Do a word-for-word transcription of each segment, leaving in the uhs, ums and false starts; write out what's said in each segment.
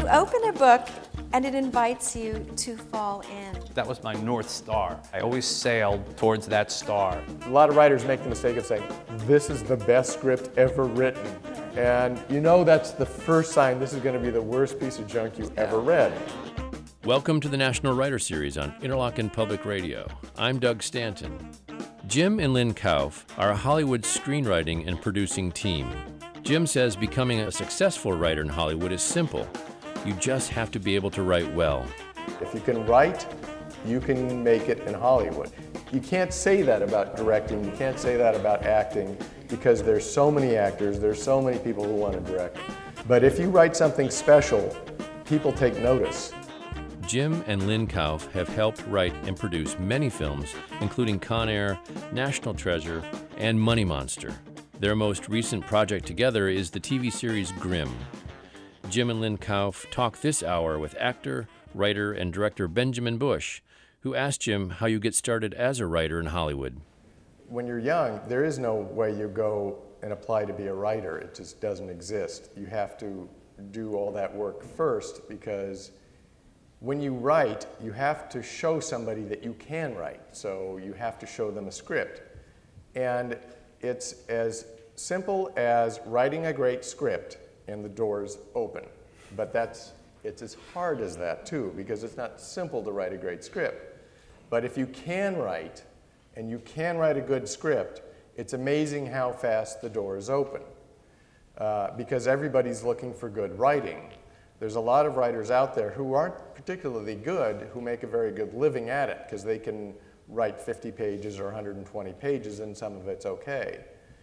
open a book and it invites you to fall in. That was my North Star. I always sailed towards that star. A lot of writers make the mistake of saying, this is the best script ever written. And you know that's the first sign this is going to be the worst piece of junk you ever read. Welcome to the National Writer Series on Interlochen Public Radio. I'm Doug Stanton. Jim and Lynn Kauf are a Hollywood screenwriting and producing team. Jim says becoming a successful writer in Hollywood is simple. You just have to be able to write well. If you can write, you can make it in Hollywood. You can't say that about directing, you can't say that about acting, because there's so many actors, there's so many people who want to direct. But if you write something special, people take notice. Jim and Lynn Kauf have helped write and produce many films, including Con Air, National Treasure, and Money Monster. Their most recent project together is the T V series Grimm. Jim and Lynn Kauf talk this hour with actor, writer, and director Benjamin Bush, who asked Jim how you get started as a writer in Hollywood. When you're young, there is no way you go and apply to be a writer. It just doesn't exist. You have to do all that work first, because when you write, you have to show somebody that you can write. So you have to show them a script. And it's as simple as writing a great script and the doors open. But that's, it's as hard as that too, because it's not simple to write a great script. But if you can write, and you can write a good script, it's amazing how fast the doors open. Uh, because everybody's looking for good writing. There's a lot of writers out there who aren't particularly good, who make a very good living at it, because they can write fifty pages or one hundred twenty pages, and some of it's okay.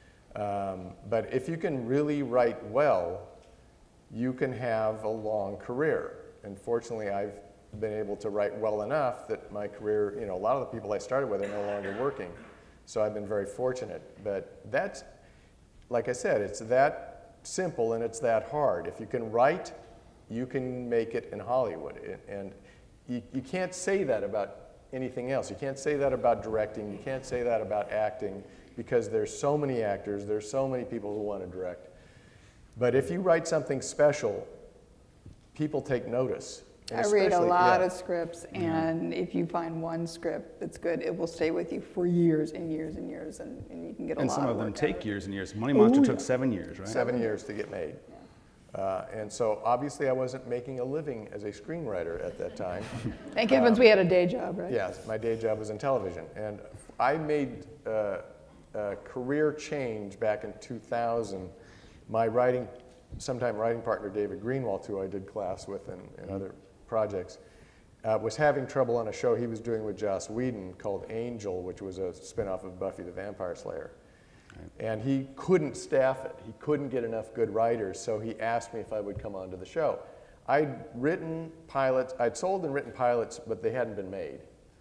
Um, but if you can really write well, you can have a long career. And fortunately, I've been able to write well enough that my career, you know, a lot of the people I started with are no longer working. So I've been very fortunate. But that's, like I said, it's that simple and it's that hard. If you can write, you can make it in Hollywood. And you, you can't say that about anything else. You can't say that about directing. You can't say that about acting, because there's so many actors, there's so many people who want to direct. But if you write something special, people take notice. I read a lot yeah. of scripts, and if you find one script that's good, it will stay with you for years and years and years, and, and you can get a and lot some of of them work take out. years and years. Money Monster Ooh, took yeah. seven years, right? Seven years to get made. Yeah. Uh, and so obviously I wasn't making a living as a screenwriter at that time. Thank heavens uh, we had a day job, right? Yes, my day job was in television. And I made uh, a career change back in two thousand. My writing, sometime writing partner, David Greenwalt, who I did class with in, in other projects, uh, was having trouble on a show he was doing with Joss Whedon called Angel, which was a spinoff of Buffy the Vampire Slayer. Right. And he couldn't staff it. He couldn't get enough good writers, so he asked me if I would come onto the show. I'd written pilots, I'd sold and written pilots, but they hadn't been made.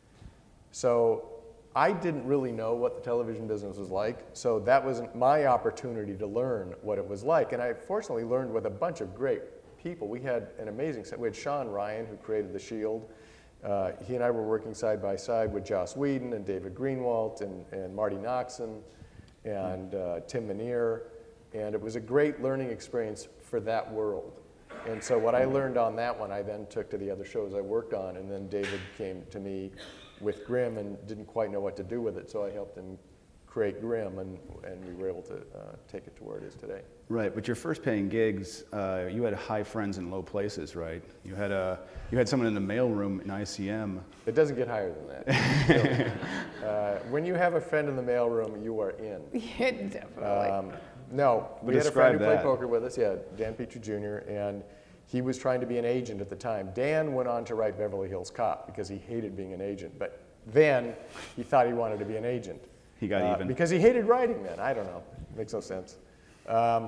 So I didn't really know what the television business was like, so that was my opportunity to learn what it was like. And I fortunately learned with a bunch of great people. We had an amazing set. We had Sean Ryan, who created The Shield. Uh, he and I were working side by side with Joss Whedon and David Greenwalt and, and Marty Noxon and uh, Tim Minear. And it was a great learning experience for that world. And so what I learned on that one, I then took to the other shows I worked on, and then David came to me with Grimm and didn't quite know what to do with it, so I helped him create Grimm, and, and we were able to uh, take it to where it is today. Right, but your first paying gigs, uh, you had high friends in low places, right? You had a, you had someone in the mailroom in I C M. It doesn't get higher than that. So, uh, when you have a friend in the mailroom, you are in. Yeah, definitely. Um, no, But we had a friend who describe played that. poker with us, yeah, Dan Petrie Junior, and he was trying to be an agent at the time. Dan went on to write Beverly Hills Cop because he hated being an agent, but then he thought he wanted to be an agent. He got uh, even. Because he hated writing then, I don't know, makes no sense. Um,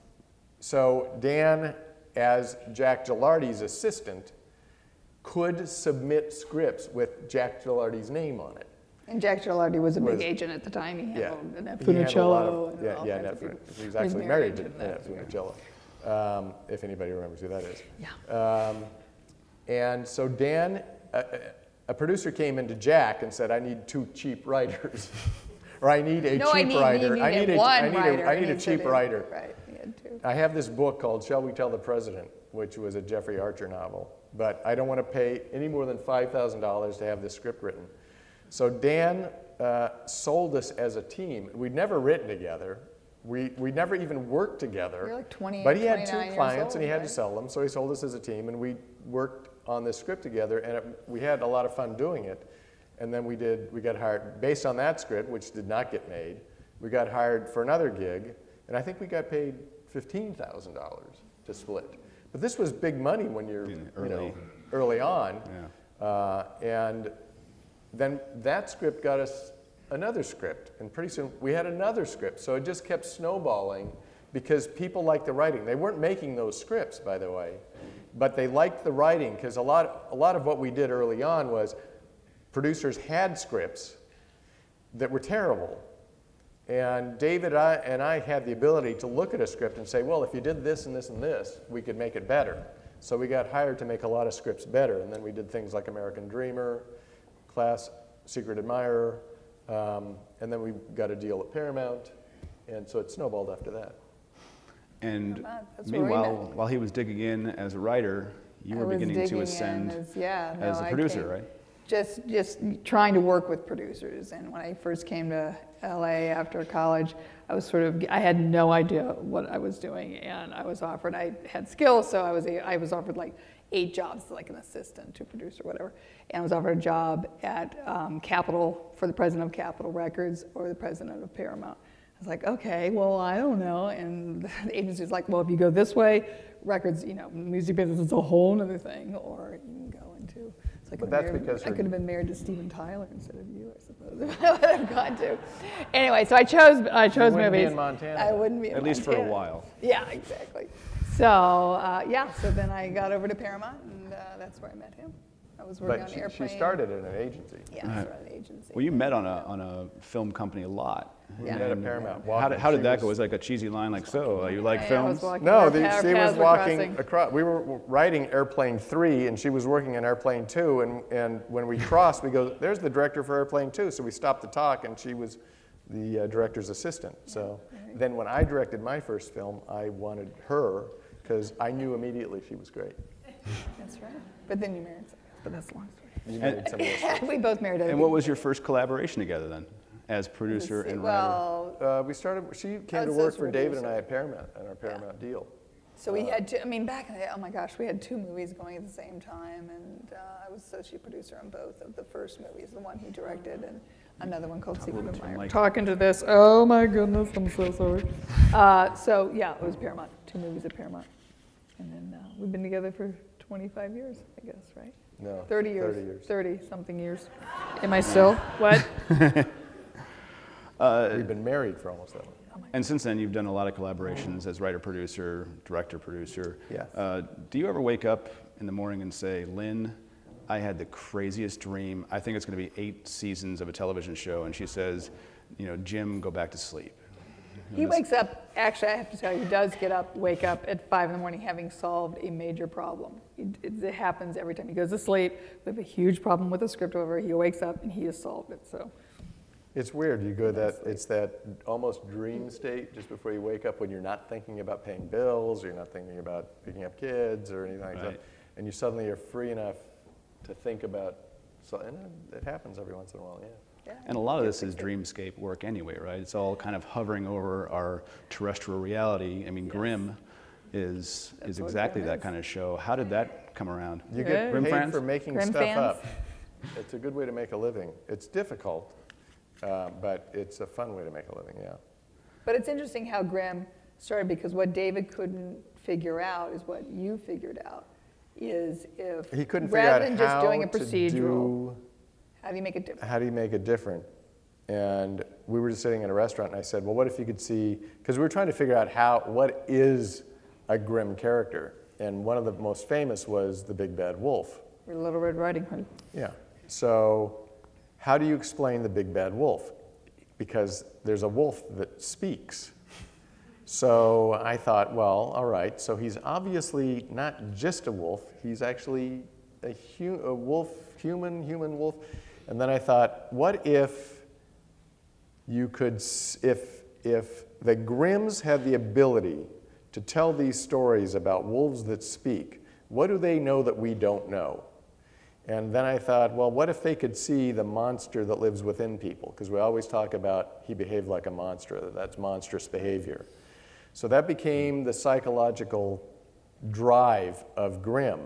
so Dan, as Jack Gilardi's assistant, could submit scripts with Jack Gilardi's name on it. And Jack Gilardi was a big Was- agent at the time. He Yeah. handled Annette He handled a lot Funicello of- and yeah, all yeah, kinds Annette of people. Fun- He was He was actually married to Annette Annette Funicello. Funicello, um, if anybody remembers who that is. Yeah. Um, and so Dan, a, a producer came into Jack and said, I need two cheap writers. Or I need a No, I cheap need, writer. you I need a, one I need writer. a, I need a instead cheap of- writer. Right. He had two. too. I have this book called Shall We Tell the President, which was a Jeffrey Archer novel, but I don't want to pay any more than five thousand dollars to have this script written. So Dan uh, sold us as a team. We'd never written together. We we never even worked together. You're like twenty, but he had two twenty-nine years clients and he old, had right? to sell them, so he sold us as a team, and we worked on this script together, and it, we had a lot of fun doing it. And then we did, we got hired, based on that script, which did not get made, we got hired for another gig, and I think we got paid fifteen thousand dollars to split. But this was big money when you're, In you know, early. early on. Yeah. Uh, and then that script got us another script, and pretty soon we had another script. So it just kept snowballing because people liked the writing. They weren't making those scripts, by the way, but they liked the writing because a lot, a lot of what we did early on was producers had scripts that were terrible. And David I, and I had the ability to look at a script and say, well, if you did this and this and this, we could make it better. So we got hired to make a lot of scripts better. And then we did things like American Dreamer, Class, Secret Admirer, um, and then we got a deal at Paramount. And so it snowballed after that. And Not bad. That's where we meanwhile, met. while he was digging in as a writer, you I were was beginning digging to in ascend as, yeah, no, as a I producer, came- right? Just, just trying to work with producers. And when I first came to L A after college, I was sort of, I had no idea what I was doing, and I was offered, I had skills, so I was, a, I was offered like eight jobs, like an assistant to producer, whatever. And I was offered a job at um, Capitol, for the president of Capitol Records or the president of Paramount. I was like, okay, well, I don't know. And the agency's like, well, if you go this way, records, you know, music business is a whole other thing, or you can go into. So I But could, that's have married, because I her- could have been married to Steven Tyler instead of you, I suppose, if I would have gone to. Anyway, so I chose, I chose wouldn't be movies. in Montana I then. wouldn't be in At least for a Montana. while. Yeah, exactly. So, uh, yeah, so then I got over to Paramount, and uh, that's where I met him. I was working But on she, Airplane. she started in an agency. Yeah, I started an agency. Well, you met on a, on a film company a lot. We Yeah. met at Paramount. How did, how She did that was- go? Was it like a cheesy line like, so, uh, you like Yeah, I was films? walking- No, our the, pa- she paths was were walking crossing. across. We were writing Airplane three, and she was working on Airplane two. And, and when we crossed, we go, there's the director for Airplane two. So we stopped to talk, and she was the uh, director's assistant. So then when I directed my first film, I wanted her because I knew immediately she was great. That's right. But then you married somebody else, but that's a long You married somebody else. story. We both married other And what people. was your first collaboration together then, as Let's producer see, and writer? Well, Uh, we started, she came to was work just for David and I producer. at Paramount, on our Paramount deal. so we had two, I mean, back in the day, oh my gosh, we had two movies going at the same time, and uh, I was associate producer on both of the first movies, the one he directed and another one called Secret into the Admirer. mic. Talking to this, oh my goodness, I'm so sorry. Uh, so yeah, it was Paramount, two movies at Paramount. And then uh, we've been together for twenty-five years, I guess, right? No, thirty years. thirty years. thirty something years. Am I still? What? We've been married for almost that long. And since then, you've done a lot of collaborations as writer, producer, director, producer. Yes. Uh, do you ever wake up in the morning and say, Lynn, I had the craziest dream. I think it's going to be eight seasons of a television show. And she says, you know, Jim, go back to sleep. He wakes up, actually, I have to tell you, he does get up, wake up at five in the morning having solved a major problem. It, it, it happens every time he goes to sleep. We have a huge problem with a script over. He wakes up and he has solved it. So It's weird. You go that it's that almost dream state just before you wake up when you're not thinking about paying bills, or you're not thinking about picking up kids or anything like Right. that, and you suddenly are free enough to think about. So, and it, it happens every once in a while. Yeah. yeah. And a lot of this is dreamscape work anyway, right? It's all kind of hovering over our terrestrial reality. I mean, Grimm is That's is what exactly Grimm that is. kind of show. How did that come around? You Yeah. get Grimm paid fans? for making Grimm stuff fans? up. It's a good way to make a living. It's difficult, uh, but it's a fun way to make a living. Yeah. But it's interesting how Grimm started, because what David couldn't figure out is what you figured out, is if He couldn't figure rather out than just how doing a to procedural, do. how do you make it different? How do you make it different? And we were just sitting in a restaurant, and I said, well, what if you could see, because we were trying to figure out how, what is a Grimm character? And one of the most famous was the Big Bad Wolf. Little Red Riding Hood. Yeah. So how do you explain the Big Bad Wolf? Because there's a wolf that speaks. So I thought, well, all right, so he's obviously not just a wolf, he's actually a, hu- a wolf, human, human wolf. And then I thought, what if you could, s- if, if the Grimms had the ability to tell these stories about wolves that speak. What do they know that we don't know? And then I thought, well, what if they could see the monster that lives within people? Because we always talk about he behaved like a monster, that's monstrous behavior. So that became the psychological drive of Grimm.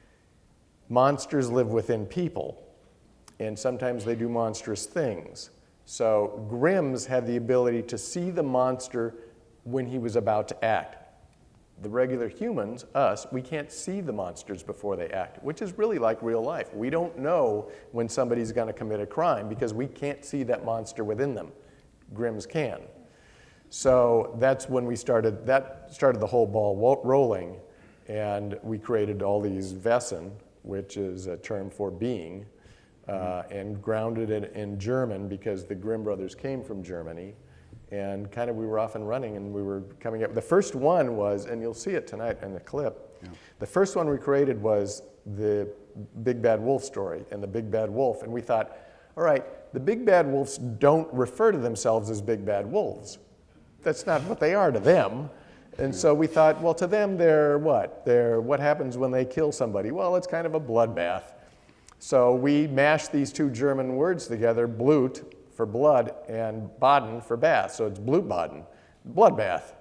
Monsters live within people, and sometimes they do monstrous things. So Grimm's had the ability to see the monster when he was about to act. The regular humans, us, we can't see the monsters before they act, which is really like real life. We don't know when somebody's going to commit a crime because we can't see that monster within them. Grimm's can. So that's when we started, that started the whole ball wo- rolling, and we created all these Wesen, which is a term for being, uh, and grounded it in German because the Grimm brothers came from Germany. And kind of we were off and running, and we were coming up. The first one was, and you'll see it tonight in the clip, yeah. The first one we created was the Big Bad Wolf story and the Big Bad Wolf. And we thought, all right, the Big Bad Wolves don't refer to themselves as Big Bad Wolves. That's not what they are to them. And so we thought, well, to them, they're what? They're what happens when they kill somebody? Well, it's kind of a bloodbath. So we mashed these two German words together, Blut, for blood, and Baden for bath. So it's Blutbaden, bloodbath.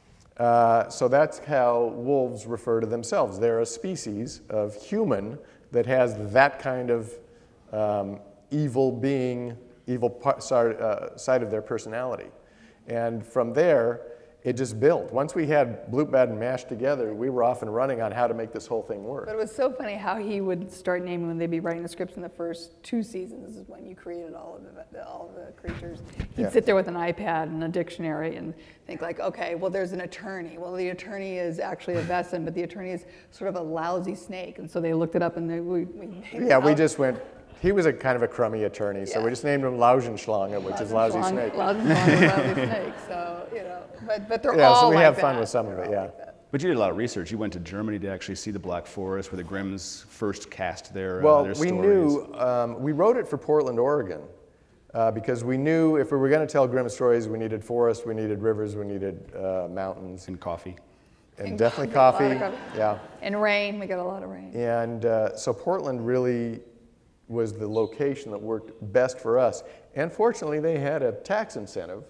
Uh, so that's how wolves refer to themselves. They're a species of human that has that kind of um, evil being, evil part, side, uh, side of their personality. And from there, it just built. Once we had Blutbaden mashed together, we were off and running on how to make this whole thing work. But it was so funny how he would start naming when they'd be writing the scripts in the first two seasons is when you created all of the, all of the creatures. He'd Yeah. sit there with an iPad and a dictionary and think like, okay, well, there's an attorney. Well, the attorney is actually a Wesen, but the attorney is sort of a lousy snake. And so they looked it up and they, we, we named Yeah, it we out. just went, he was a kind of a crummy attorney, so Yeah. we just named him Lausenschlange, which is lousy Lausenschlange- snake. Lausenschlange, lousy snake. So, you know, but, but they're Yeah, all so we like have fun that. with some of They're it, all yeah. like that. But you did a lot of research. You went to Germany to actually see the Black Forest, where the Grimms first cast their, uh, Well, their we stories. knew, um, we wrote it for Portland, Oregon, uh, because we knew if we were going to tell Grimm stories, we needed forest, we needed rivers, we needed uh, mountains, And coffee. and, And definitely coffee, a lot coffee. of coffee. Yeah, And rain, we got a lot of rain. and uh, so Portland really was the location that worked best for us. And fortunately, they had a tax incentive.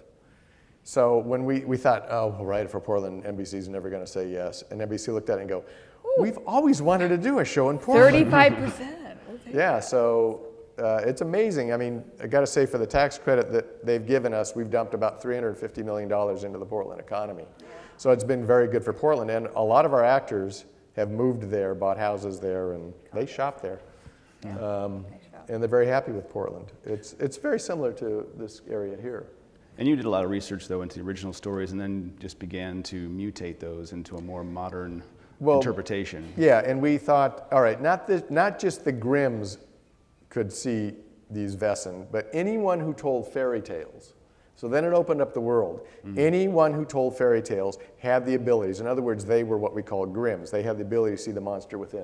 So when we, we thought, oh, we'll write it for Portland, N B C's never going to say yes. And N B C looked at it and go, we've always wanted to do a show in Portland. thirty-five percent. Yeah, so uh, it's amazing. I mean, I got to say, for the tax credit that they've given us, we've dumped about three hundred fifty million dollars into the Portland economy. So it's been very good for Portland. And a lot of our actors have moved there, bought houses there, and they shop there. Um, and they're very happy with Portland. It's, it's very similar to this area here. And you did a lot of research, though, into the original stories, and then just began to mutate those into a more modern Well, interpretation. Yeah, and we thought, all right, not, the, not just the Grimms could see these Wesen, but anyone who told fairy tales. So then it opened up the world. Mm-hmm. Anyone who told fairy tales had the abilities. In other words, they were what we call Grimms. They had the ability to see the monster within.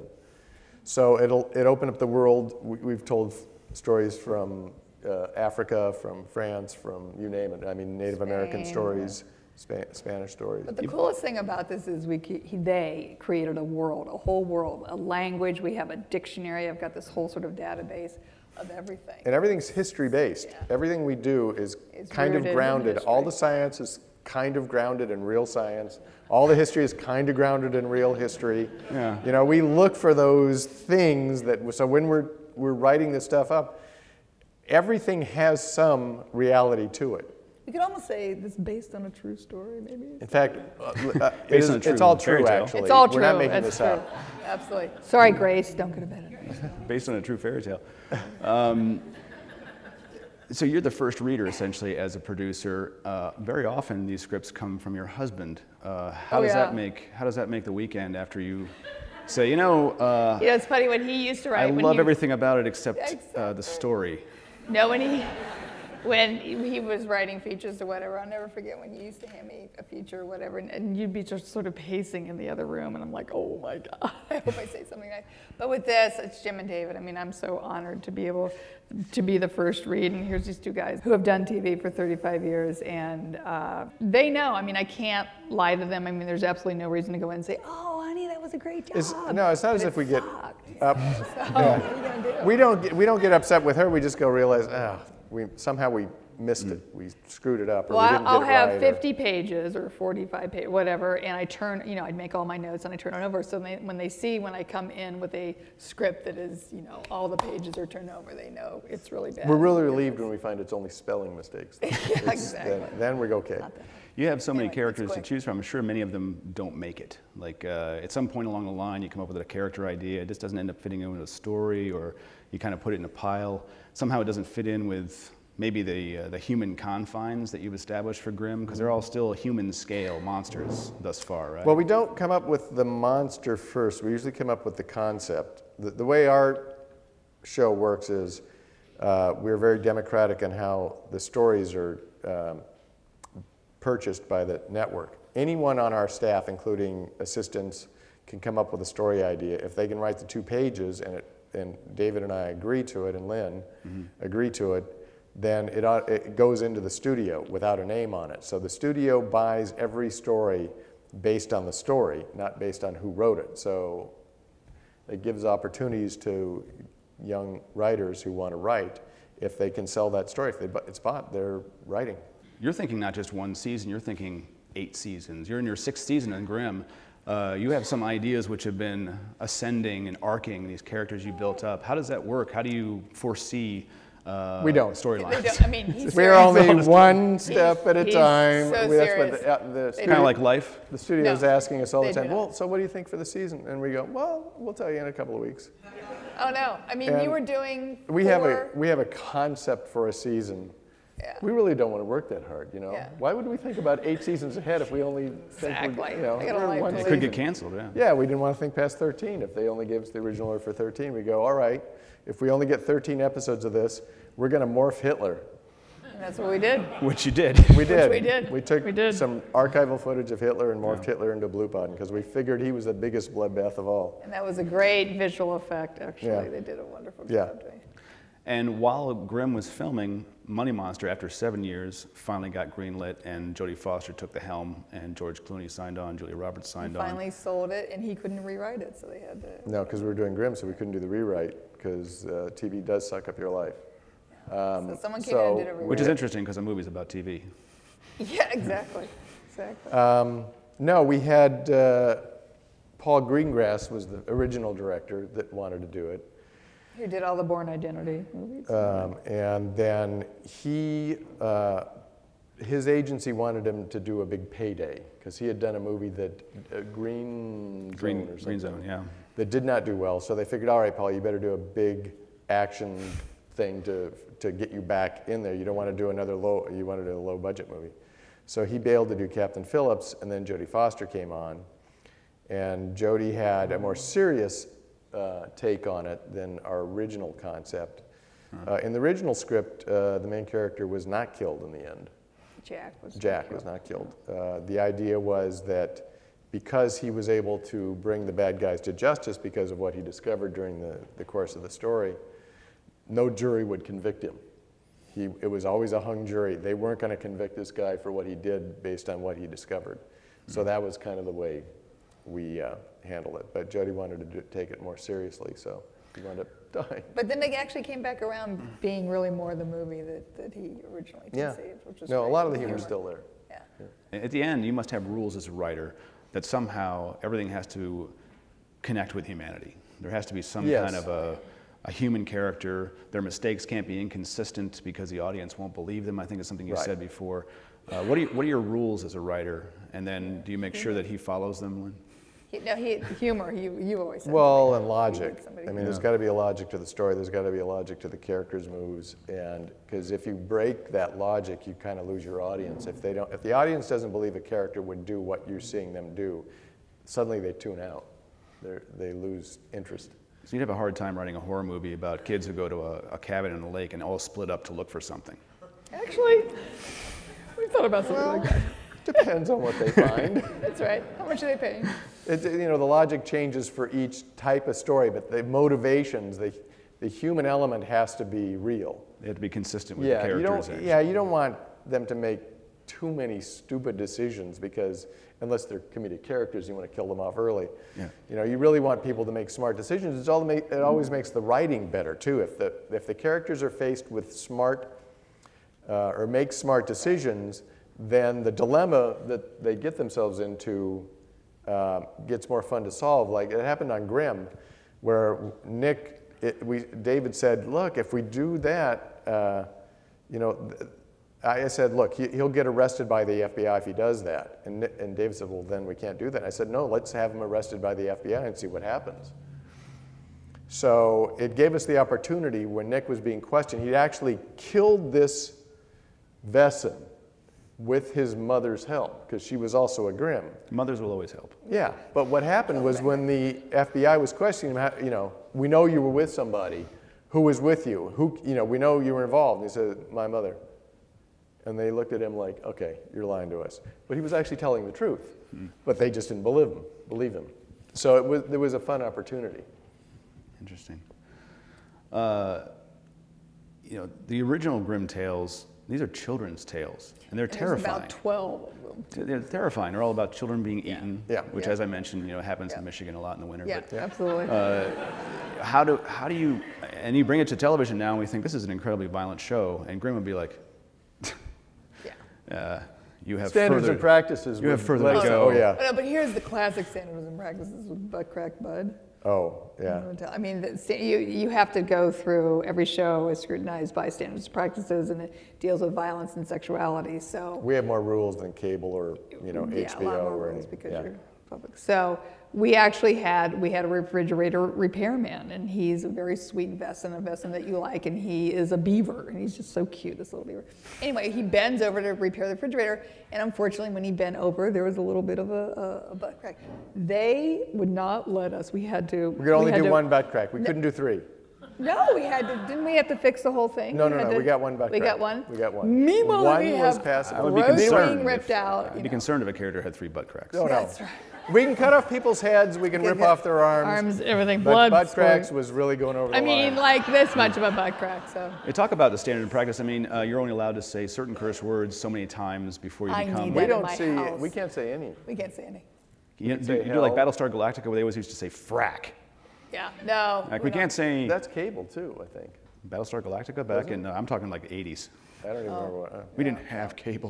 So it'll, it opened up the world. We, we've told stories from uh, Africa, from France, from you name it. I mean, Native Spain, American stories, Spa- Spanish stories. But the coolest thing about this is we he, they created a world, a whole world, a language. We have a dictionary. I've got this whole sort of database of everything. And everything's history-based. Yeah. Everything we do is It's kind of rooted in grounded. All history. the science is kind of grounded in real science. All the history is kind of grounded in real history. Yeah. You know, we look for those things that, so when we're, we're writing this stuff up, everything has some reality to it. You could almost say this is based on a true story, maybe. In fact, uh, uh, it Based is, on a true it's all fairy true, tale. actually. It's all We're true. not making That's this true. up. Absolutely. Sorry, Grace. Don't go to bed. Based on a true fairy tale. Um, so you're the first reader, essentially, as a producer. Uh, very often, these scripts come from your husband. Uh, how Oh, does yeah. that make How does that make the weekend after you say, you know, uh, You know, it's funny when he used to I write. when love he, everything about it except uh, the Exactly. story. No, when he when he was writing features or whatever, I'll never forget when you used to hand me a feature or whatever, and, and you'd be just sort of pacing in the other room, and I'm like, oh my God, I hope I say something nice. But with this, it's Jim and David. I mean, I'm so honored to be able to be the first read, and here's these two guys who have done T V for thirty-five years, and uh, they know. I mean, I can't lie to them. I mean, there's absolutely no reason to go in and say, oh, honey, that was a great job. It's, no, it's not as But if we it get sucked. up. So, what are you gonna do? We don't get, we don't get upset with her. We just go realize, ah, we somehow we missed it. We screwed it up, or Well, we didn't I'll get it have right, or- fifty pages or forty-five pages, whatever, and I turn, you know, I'd make all my notes and I turn it over. So they, when they see when I come in with a script that is, you know, all the pages are turned over, they know it's really bad. We're really relieved when we find it's only spelling mistakes. Yeah, It's- exactly. Then, then we go, okay. Not that- You have so many Anyway, it's characters to quick. choose from. I'm sure many of them don't make it. Like uh, at some point along the line, you come up with a character idea. It just doesn't end up fitting into a story, or you kind of put it in a pile. Somehow it doesn't fit in with maybe the uh, the human confines that you've established for Grimm, because they're all still human scale monsters thus far, right? Well, we don't come up with the monster first. We usually come up with the concept. The, the way our show works is uh, we're very democratic in how the stories are um, purchased by the network. Anyone on our staff, including assistants, can come up with a story idea. If they can write the two pages and, it, and David and I agree to it, and Lynn mm-hmm. agree to it, then it, ought, it goes into the studio without a name on it. So the studio buys every story based on the story, not based on who wrote it. So it gives opportunities to young writers who want to write. If they can sell that story, if they, it's bought, they're writing. You're thinking not just one season, you're thinking eight seasons. You're in your sixth season in Grimm. Uh, you have some ideas which have been ascending and arcing, these characters you built up. How does that work? How do you foresee uh, We don't. They storylines? don't- I mean, he's We're serious. only one step at a he's time. so We- that's serious. what the, uh, the, They studio, Kind of like life. the studio's No, asking us all the they do time, not. well, so what do you think for the season? And we go, well, we'll tell you in a couple of weeks. Oh no! I mean, And you were doing. We have a four- we have a concept for a season. Yeah. We really don't want to work that hard, you know. Yeah. Why would we think about eight seasons ahead if we only think we, Exactly. you know, I got a we're in life one to It live. could get season. canceled, yeah. Yeah, we didn't want to think past thirteen. If they only gave us the original order for thirteen, we go, all right, if we only get thirteen episodes of this, we're going to morph Hitler. And that's what we did. Which you did. We did. we did. We took We did. some archival footage of Hitler and morphed Hitler into Blue Pod because we figured he was the biggest bloodbath of all. And that was a great visual effect. Actually, Yeah. they did a wonderful Yeah. job. doing it. And while Grimm was filming, Money Monster, after seven years, finally got greenlit, and Jodie Foster took the helm, and George Clooney signed on, Julia Roberts signed He on. finally sold it, and he couldn't rewrite it, so they had to. No, because we were doing Grimm, so we couldn't do the rewrite because uh, T V does suck up your life. Um, So someone came so- in and did a rewrite. Which is interesting because a movie's about T V. Yeah, exactly. Exactly. Um, no, we had uh, Paul Greengrass was the original director that wanted to do it. Who did all the Bourne Identity movies? Um, and then he, uh, his agency wanted him to do a big payday because he had done a movie that, uh, Green Zone Green, or something, Green Zone, yeah. that did not do well. So they figured, all right, Paul, you better do a big action thing to, to get you back in there. You don't want to do another low, you want to do a low budget movie. So he bailed to do Captain Phillips, and then Jodie Foster came on. And Jodie had a more serious uh, take on it than our original concept. Uh, in the original script, uh, the main character was not killed in the end. Jack was. Jack was not killed. Uh, the idea was that because he was able to bring the bad guys to justice because of what he discovered during the, the course of the story, no jury would convict him. He, it was always a hung jury. They weren't going to convict this guy for what he did based on what he discovered. So that was kind of the way we uh, handled it. But Jodie wanted to do, take it more seriously, so he wound up dying. But then they actually came back around being really more the movie that, that he originally Yeah. conceived, which was No, a great. lot of the humor's still there. Yeah. And at the end, you must have rules as a writer that somehow everything has to connect with humanity. There has to be some Yes. kind of a, a human character. Their mistakes can't be inconsistent because the audience won't believe them. I think it's something you Right. said before. Uh, what, are you, what are your rules as a writer? And then do you make sure that he follows them, Lynn? He, no, he, humor, you, you always said. Well, something. and logic. need somebody- I mean, there's got to be a logic to the story. There's got to be a logic to the characters' moves, and because if you break that logic, you kind of lose your audience. If they don't, if the audience doesn't believe a character would do what you're seeing them do, suddenly they tune out. They they lose interest. So you'd have a hard time writing a horror movie about kids who go to a, a cabin in a lake and all split up to look for something. Actually, we thought about something Well, like that. depends on what they find. That's right. How much are they paying? It's, you know, the logic changes for each type of story, but the motivations, the, the human element has to be real. They have to be consistent with Yeah, the you characters. don't. actually. Yeah, you don't want them to make too many stupid decisions because unless they're comedic characters, you want to kill them off early. Yeah. You know, you really want people to make smart decisions. It's all make, it always makes the writing better too. If the if the characters are faced with smart uh, or make smart decisions, then the dilemma that they get themselves into uh, gets more fun to solve. Like it happened on Grimm, where Nick, it, we David said, look, if we do that, uh, you know. Th- I said, look, he, he'll get arrested by the F B I if he does that. And, and David said, well, then we can't do that. I said, no, let's have him arrested by the F B I and see what happens. So it gave us the opportunity when Nick was being questioned. He actually killed this Vesson with his mother's help, because she was also a Grimm. Mothers will always help. Yeah, but what happened was when the F B I was questioning him, how- you know, we know you were with somebody. Who was with you? Who, you know, we know you were involved. And he said, my mother. And they looked at him like, okay, you're lying to us. But he was actually telling the truth. Mm. But they just didn't believe him. Believe him. So it was, there was a fun opportunity. Interesting. Uh, you know, the original Grimm tales, these are children's tales, and they're There's terrifying. about twelve of them. They're terrifying. They're all about children being eaten, Yeah. which, Yeah. as I mentioned, you know, happens Yeah. in Michigan a lot in the winter. Yeah, But absolutely. how do how do you? And you bring it to television now, and we think this is an incredibly violent show, and Grimm would be like, yeah. uh, "You have Standards further, and practices. You have would further let to us- go." Oh, yeah. No, but here's the classic standards and practices with Butt Crack Bud. Oh, yeah. I mean, the sta- you, you have to go through, every show is scrutinized by standards and practices, and it deals with violence and sexuality, so. We have more rules than cable or, you know, Yeah, H B O a lot more or rules any- because yeah. you're public. So we actually had, we had a refrigerator repairman, and he's a very sweet Vesson, a Vesson that you like, and he is a beaver, and he's just so cute, this little beaver. Anyway, he bends over to repair the refrigerator, and unfortunately, when he bent over, there was a little bit of a, a, a butt crack. They would not let us, we had to. We could only had do to- one butt crack. We couldn't do three. No, we had to, didn't we have to fix the whole thing? No, We no, had no. to- We got one butt We crack. got one? We got one. Meanwhile, One we was have passable. I would be throat concerned. being ripped if, out. I'd you be know. concerned if a character had three butt cracks. No, no. That's right. We can cut off people's heads. We can rip off their arms. Arms, everything, But blood. butt sport. cracks was really going over the I mean, line. like this much of a butt crack, so. They talk about the standard practice. I mean, uh, you're only allowed to say certain curse words so many times before you I become. need we that in don't my see. house. We can't say any. We can't say any. You, you, say you do like hell. Battlestar Galactica, where they always used to say frack. Yeah, no. Like we're we can't not. say That's cable too, I think. Battlestar Galactica back in. Uh, I'm talking like the eighties. I don't even Oh. remember what. Uh, We didn't have cable.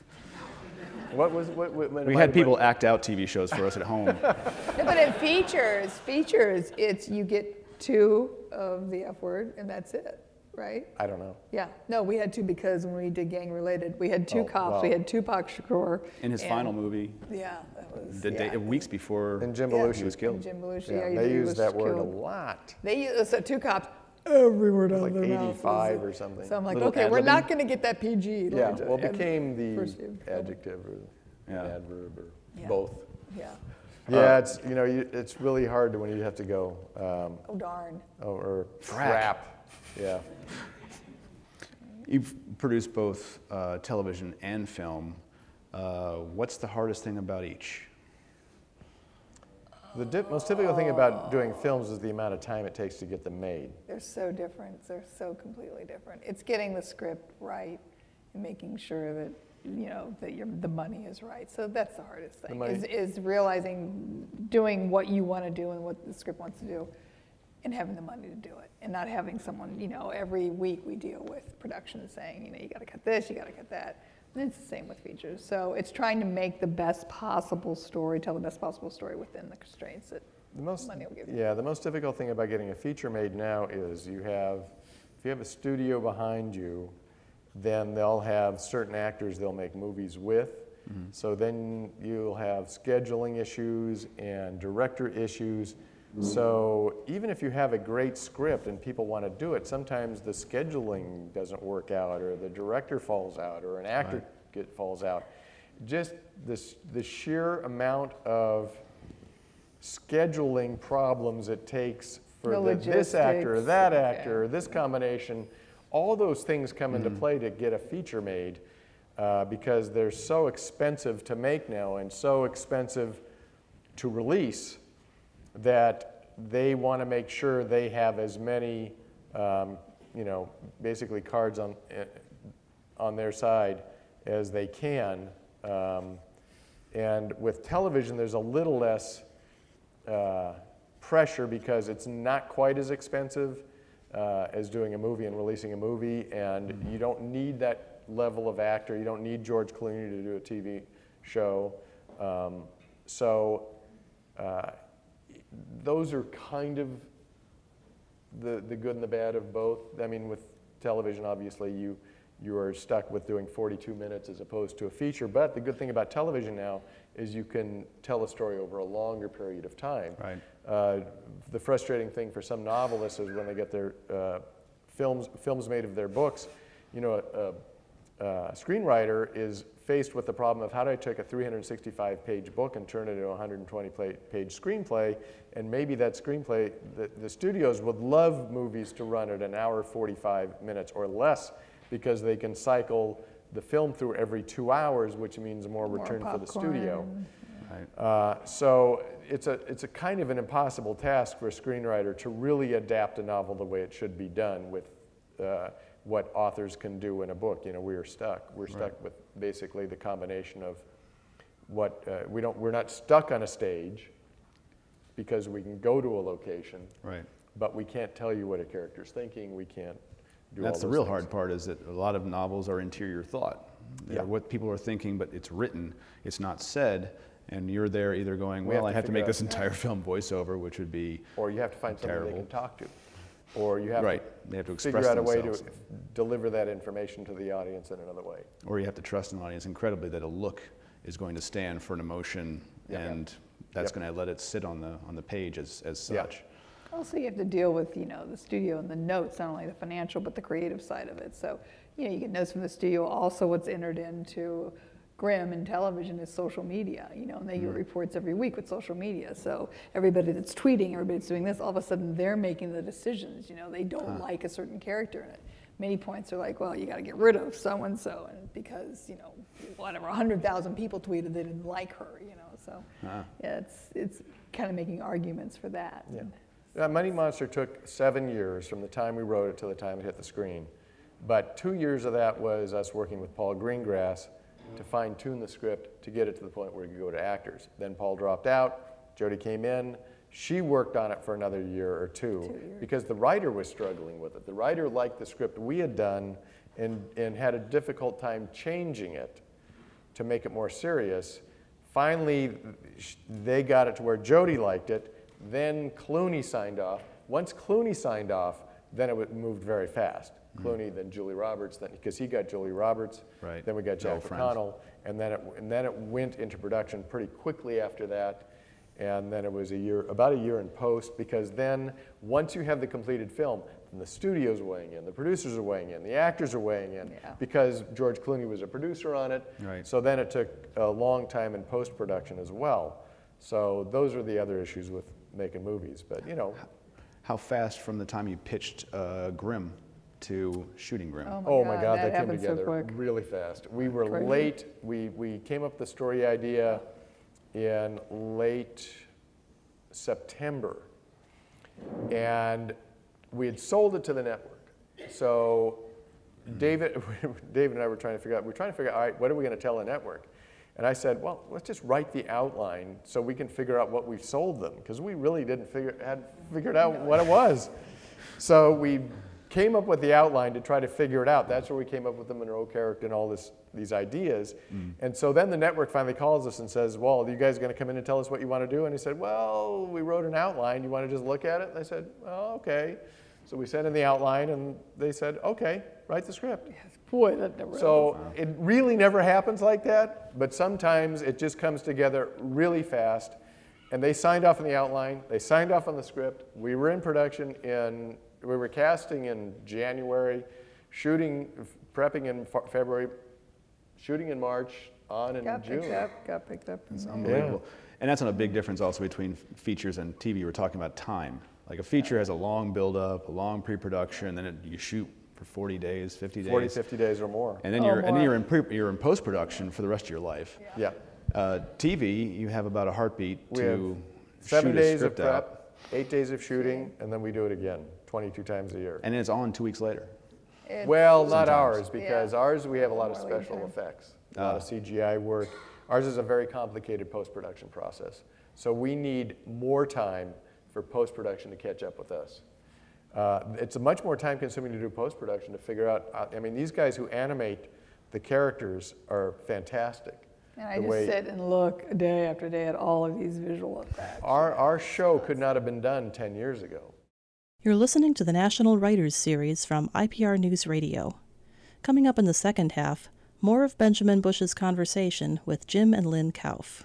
what was what? what We had people act out T V shows for us at home. No, but in features, features, it's you get two of the F word and that's it, right? I don't know. Yeah. No, we had two because when we did Gang Related, we had two Oh, cops. We wow. had Tupac Shakur. In his and- final movie, Yeah, that was. the yeah. day, weeks before And Jim Yeah. Belushi he was killed. Jim Belushi, Yeah, yeah, they he used was that word killed. a lot. They used, so two cops, every word out Like of their mouth. was eighty-five it. or something. So I'm like, Little okay, we're ad-libbing. not going to get that P G. Yeah. like, Well, it ad- became first the you- adjective or Yeah. an adverb or Yeah. both. Yeah. Yeah, it's you know you, it's really hard when you have to go um, Oh, darn. oh, or Frack. frap. Yeah. You've produced both uh, television and film. Uh, what's the hardest thing about each? The di- most difficult thing about doing films is the amount of time it takes to get them made. They're so different. They're so completely different. It's getting the script right and making sure that you know that your the money is right. So that's the hardest thing. money- Is is realizing doing what you want to do and what the script wants to do, and having the money to do it, and not having someone you know every week we deal with production saying you know you got to cut this, you got to cut that. And it's the same with features. So it's trying to make the best possible story, tell the best possible story within the constraints that The most, money will give you. yeah, the most difficult thing about getting a feature made now is you have, if you have a studio behind you, then they'll have certain actors they'll make movies with. Mm-hmm. So then you'll have scheduling issues and director issues. So even if you have a great script and people want to do it, sometimes the scheduling doesn't work out, or the director falls out, or an actor Right. get, falls out. Just this, the sheer amount of scheduling problems it takes for The the, this actor, or that logistics, actor, or this combination, all those things come into play to get a feature made uh, because they're so expensive to make now and so expensive to release that they want to make sure they have as many, um, you know, basically cards on on their side as they can. Um, and with television, there's a little less uh, pressure because it's not quite as expensive uh, as doing a movie and releasing a movie, and mm-hmm. you don't need that level of actor. You don't need George Clooney to do a T V show. Um, so uh, those are kind of the the good and the bad of both. I mean, with television, obviously, you you are stuck with doing forty-two minutes as opposed to a feature. But the good thing about television now is you can tell a story over a longer period of time. Right. Uh, the frustrating thing for some novelists is when they get their uh, films films made of their books, you know, a, a screenwriter is faced with the problem of how do I take a three hundred sixty-five page book and turn it into a one hundred twenty page screenplay, and maybe that screenplay, the, the studios would love movies to run at an hour forty-five minutes or less because they can cycle the film through every two hours, which means more, more return popcorn. For the studio. Right. Uh, so it's a, it's a kind of an impossible task for a screenwriter to really adapt a novel the way it should be done with uh, what authors can do in a book. You know, we're stuck. We're stuck right. with basically the combination of what, uh, we don't, we're not stuck on a stage because we can go to a location, right. but we can't tell you what a character's thinking. We can't do That's all the those real things. hard part, is that a lot of novels are interior thought. They're Yeah. what people are thinking, but it's written, it's not said, and you're there either going, We well, have to I have to figure make out- this entire film voiceover, which would be Or you have to find somebody they terrible. can talk to. Or you have Right. to They have to figure express out a way to themselves. deliver that information to the audience in another way. Or you have to trust an audience incredibly that a look is going to stand for an emotion, Yep. and that's Yep. going to let it sit on the on the page as, as Yeah. such. Also, you have to deal with, you know, the studio and the notes, not only the financial, but the creative side of it. So, you know, you get notes from the studio. Also, what's entered into Grimm and television is social media, you know, and they get reports every week with social media. So everybody that's tweeting, everybody that's doing this, all of a sudden they're making the decisions, you know, they don't Huh. like a certain character in it. Many points are like, well, you got to get rid of so-and-so, and because, you know, whatever, one hundred thousand people tweeted they didn't like her, you know, so Huh. yeah, it's, it's kind of making arguments for that. Yeah. Uh, Money Monster took seven years from the time we wrote it to the time it hit the screen. But two years of that was us working with Paul Greengrass to fine-tune the script to get it to the point where we could go to actors. Then Paul dropped out, Jody came in. She worked on it for another year or two, Two years. because the writer was struggling with it. The writer liked the script we had done and, and had a difficult time changing it to make it more serious. Finally, sh- they got it to where Jody liked it. Then Clooney signed off. Once Clooney signed off, then it would- moved very fast. Clooney, then Julie Roberts, then because he got Julie Roberts. Right. Then we got They're all Jack friends. McConnell, and then it and then it went into production pretty quickly after that. And then it was a year, about a year in post, because then once you have the completed film, then the studio's weighing in, the producers are weighing in, the actors are weighing in, Yeah. because George Clooney was a producer on it. Right. So then it took a long time in post production as well. So those are the other issues with making movies. But you know, How fast from the time you pitched uh, Grimm to shooting Grimm? Oh my oh God, my God, that that, came happened so together quick. really fast. We were Crazy. late. We we came up with the story idea in late September, and we had sold it to the network. So David, David and I were trying to figure out. We were trying to figure out, all right, what are we going to tell the network? And I said, well, let's just write the outline so we can figure out what we've sold them, because we really didn't figure had figured out what it was. So we came up with the outline to try to figure it out. That's where we came up with the Monroe character and all this these ideas. Mm. And so then the network finally calls us and says, well, are you guys going to come in and tell us what you want to do? And he said, well, we wrote an outline. You want to just look at it? And I said, oh, okay. So we sent in the outline, and they said, okay, write the script. Yes, boy, that never So it really never happens like that, but sometimes it just comes together really fast. And they signed off on the outline, they signed off on the script. We were in production in, we were casting in January, shooting, prepping in Fe- February, shooting in March, on in got June. picked up, got picked up. It's unbelievable. Yeah. And that's not a big difference also between features and T V. We're talking about time. Like a feature has a long build-up, a long pre-production, then it, you shoot for forty days, fifty days. forty, fifty days or more. And then Oh, you're and then more. you're in pre, you're in post production for the rest of your life. Yeah. Uh, T V, you have about a heartbeat We to have seven shoot a days of script out, prep, eight days of shooting, and then we do it again, twenty-two times a year. and then it's on two weeks later. It's- Well, not Sometimes. ours, because Yeah. ours, we have a lot of More like special time. effects, a lot Ah. of C G I work. Ours is a very complicated post-production process. So we need more time for post-production to catch up with us. Uh, it's a much more time-consuming to do post-production to figure out, uh, I mean, these guys who animate the characters are fantastic. And I The just way- sit and look day after day at all of these visual effects. Our, our show could not have been done ten years ago. You're listening to the National Writers Series from I P R News Radio. Coming up in the second half, more of Benjamin Bush's conversation with Jim and Lynn Kauf.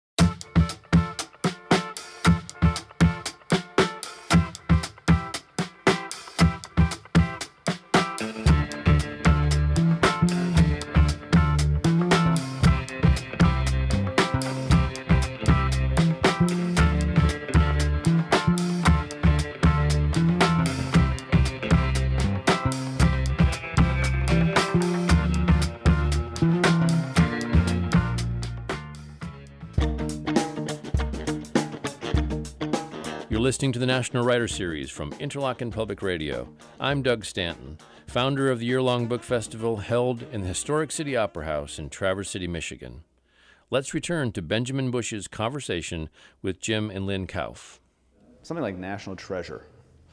You're listening to the National Writer Series from Interlochen Public Radio. I'm Doug Stanton, founder of the year-long book festival held in the historic City Opera House in Traverse City, Michigan. Let's return to Benjamin Bush's conversation with Jim and Lynn Kauf. Something like National Treasure.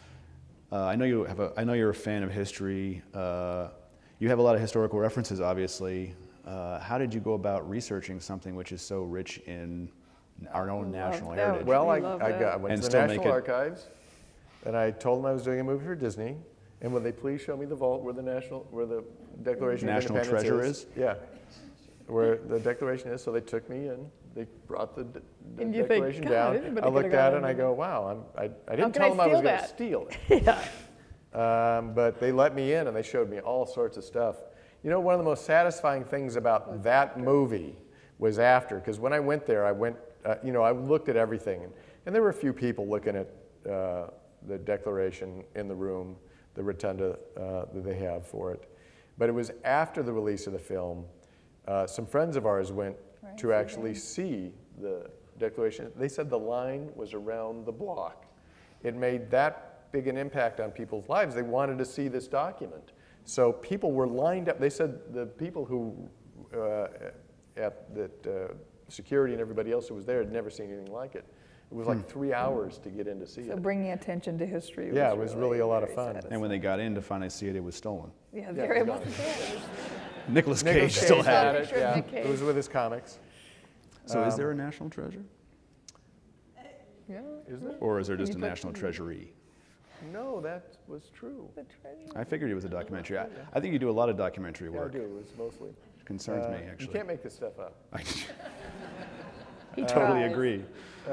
Uh, I know you have a. I know you're a fan of history. Uh, you have a lot of historical references, obviously. Uh, how did you go about researching something which is so rich in our own Love national that. heritage? Well, I, We love I that. got, went And to the still make National it- Archives, and I told them I was doing a movie for Disney, and would they please show me the vault where the national, where the Declaration National of Independence treasure is? is? Yeah, where the Declaration is. So they took me and they brought the, the And you think, Declaration "God, down. anybody I could've looked got at it it and I and go, wow, I'm, I, I didn't can tell I them I was steal going to that?" steal it. Yeah. Um, but they let me in and they showed me all sorts of stuff. You know, one of the most satisfying things about that movie was after, because when I went there, I went, uh, you know, I looked at everything. And, and there were a few people looking at uh, the Declaration in the room, the rotunda uh, that they have for it. But it was after the release of the film, uh, some friends of ours went Right, to so actually see the Declaration. They said the line was around the block. It made that big an impact on people's lives. They wanted to see this document. So people were lined up. They said the people who, uh, at that uh, security and everybody else who was there had never seen anything like it. It was like three hours to get in to see So it. bringing attention to history was Yeah, it was really a lot of very fun. satisfying. And when they got in to finally see it, it was stolen. Yeah, Yeah, there it it was wasn't there. It was- Nicolas Cage Nicolas still Cage had it. it. Yeah, Nick Cage. it was with his comics. So is Um, there a national treasure? Yeah, Is there? Or is there just You a put- national treasury? No, that was true. the treasure. I figured it was a documentary. I, I think you do a lot of documentary Yeah, I work. do. It was mostly. It concerns Uh, me, actually. You can't make this stuff up. I He totally tries. agree.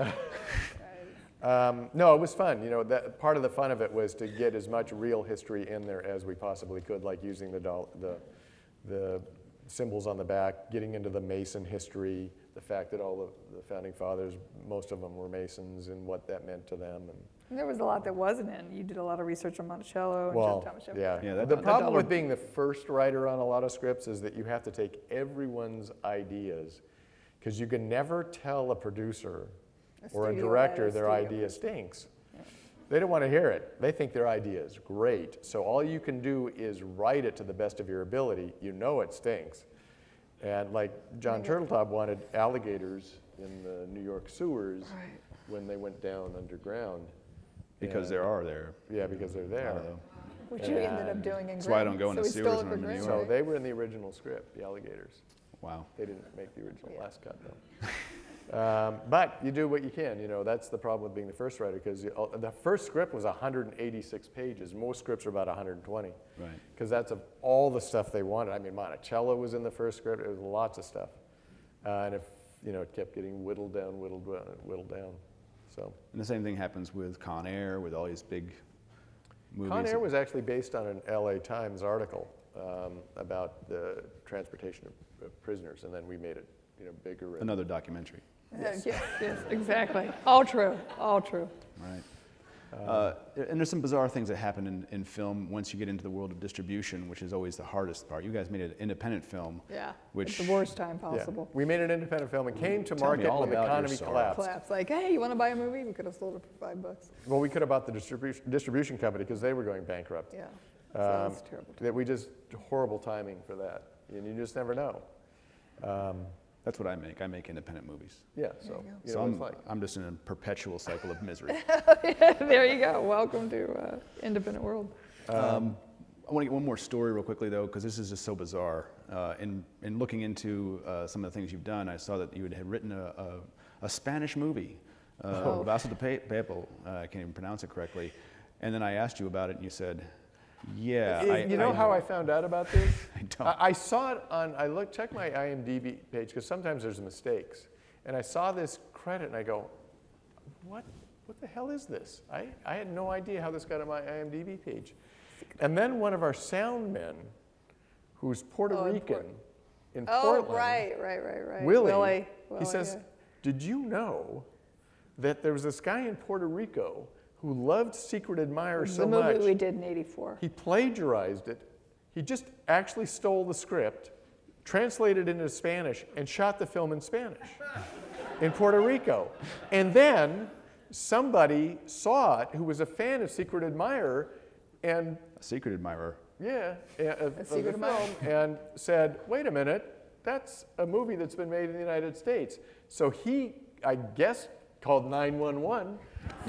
Um, no, it was fun. You know, that part of the fun of it was to get as much real history in there as we possibly could, like using the doll, the, the symbols on the back, getting into the Mason history, the fact that all of the founding fathers, most of them were Masons, and what that meant to them. And And there was a lot that wasn't in. You did a lot of research on Monticello and well, John Thomas Jefferson. yeah. Yeah, that- the that problem dollar- with being the first writer on a lot of scripts is that you have to take everyone's ideas, because you can never tell a producer A or a studio director head, a their studio idea person. stinks. They don't want to hear it. They think their idea is great. So all you can do is write it to the best of your ability. You know it stinks. And like John Turteltaub wanted alligators in the New York sewers Right. when they went down underground. Because And- there are there. Yeah, because they're there. Uh, Which you ended up And- doing in That's why I Grimm. don't go in so the we sewers stole it when for I'm in New Grimm, York. So right? they were in the original script, the alligators. Wow. They didn't make the original Yeah. last cut though. Um, but you do what you can, you know, that's the problem with being the first writer, because the first script was one hundred eighty-six pages. Most scripts are about one hundred twenty. Right. Because that's of all the stuff they wanted. I mean, Monticello was in the first script, it was lots of stuff. Uh, and if, you know, it kept getting whittled down, whittled down, whittled down, so. And the same thing happens with Con Air, with all these big movies. Con Air was actually based on an L A Times article um, about the transportation of, of prisoners, and then we made it, you know, bigger. And another documentary. Yeah, yes, yes, exactly. All true, all true. Right. Uh, and there's some bizarre things that happen in, in film once you get into the world of distribution, which is always the hardest part. You guys made an independent film. Yeah, Which, at the worst time Yeah. possible. We made an independent film and came to Tell me market all when the about your economy sorrow. collapsed. Collapse. Like, hey, you want to buy a movie? We could have sold it for five bucks. Well, we could have bought the distribution, distribution company because they were going bankrupt. Yeah, so Um, that's terrible. That we just, horrible timing for that. And you just never know. Um, that's what I make. I make independent movies. yeah, so, you So know what I'm, it's like. I'm just in a perpetual cycle of misery. There you go. Welcome to uh, independent world. Um, I want to get one more story real quickly, though, because this is just so bizarre. Uh, in, in looking into uh, some of the things you've done, I saw that you had, had written a, a, a Spanish movie, uh, Oh. Vaso de Pe- Papel. Uh, I can't even pronounce it correctly. And then I asked you about it, and you said, yeah. Y- I, you know how I found out about this? I don't. I, I saw it on, I looked, checked my I M D B page, because sometimes there's mistakes. And I saw this credit, and I go, what, what the hell is this? I, I had no idea how this got on my I M D B page. And then one of our sound men, who's Puerto Oh, in Rican, Port- in Oh, Portland, right, right, right, right. Willie, Willie, he Willie, says, yeah. did you know that there was this guy in Puerto Rico who loved Secret Admirer The so movie much? we did in eighty-four. He plagiarized it. He just actually stole the script, translated it into Spanish, and shot the film in Spanish in Puerto Rico. And then somebody saw it who was a fan of Secret Admirer and, A secret admirer. yeah, uh, of, of Secret the Admirer. film, and said, wait a minute, that's a movie that's been made in the United States. So he, I guess, called nine one one.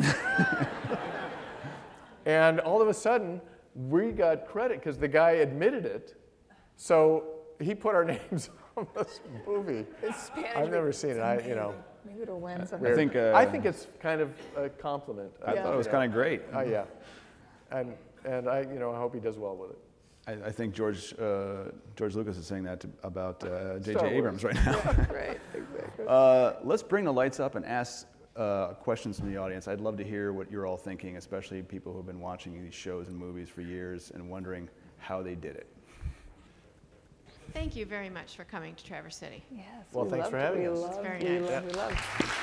And all of a sudden, we got credit because the guy admitted it. So he put our names on this movie. It's Spanish. I've never seen it. I, you know, Maybe it'll win I someday. think, uh, I think it's kind of a compliment. I thought it was kind of great. Oh yeah, and and I, you know, I hope he does well with it. I, I think George uh, George Lucas is saying that to, about uh, J J Star Wars. Abrams right now. Right, exactly. Uh, let's bring the lights up and ask uh, questions from the audience. I'd love to hear what you're all thinking, especially people who've been watching these shows and movies for years and wondering how they did it. Thank you very much for coming to Traverse City. Yes. Well, we thanks loved for it. having we us. It's Loved, very we nice. Loved, we loved.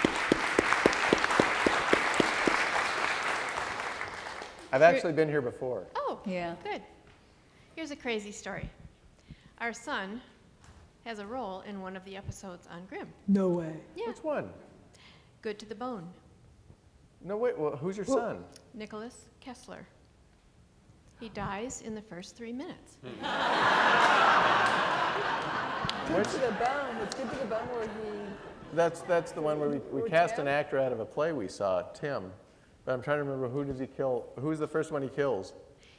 I've actually been here before. Oh, Yeah. good. Here's a crazy story. Our son has a role in one of the episodes on Grimm. No way. Yeah, Which one? Good to the Bone. No, wait. Well, who's your son? Nicholas Kessler. He dies in the first three minutes. Good to the bone. It's good to the bone where he. That's that's the one where we, we Or cast Tim? an actor out of a play we saw, Tim. But I'm trying to remember who does he kill? Who's the first one he kills?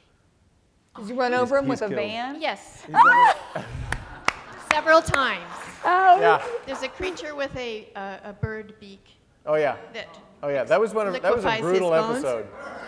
Did you run over him he's with a killed. van? Yes, He's never- several times. Oh. yeah. There's a creature with a, a, a bird beak Oh yeah. that. Oh yeah. That was one of that was a liquefies his brutal bones. episode.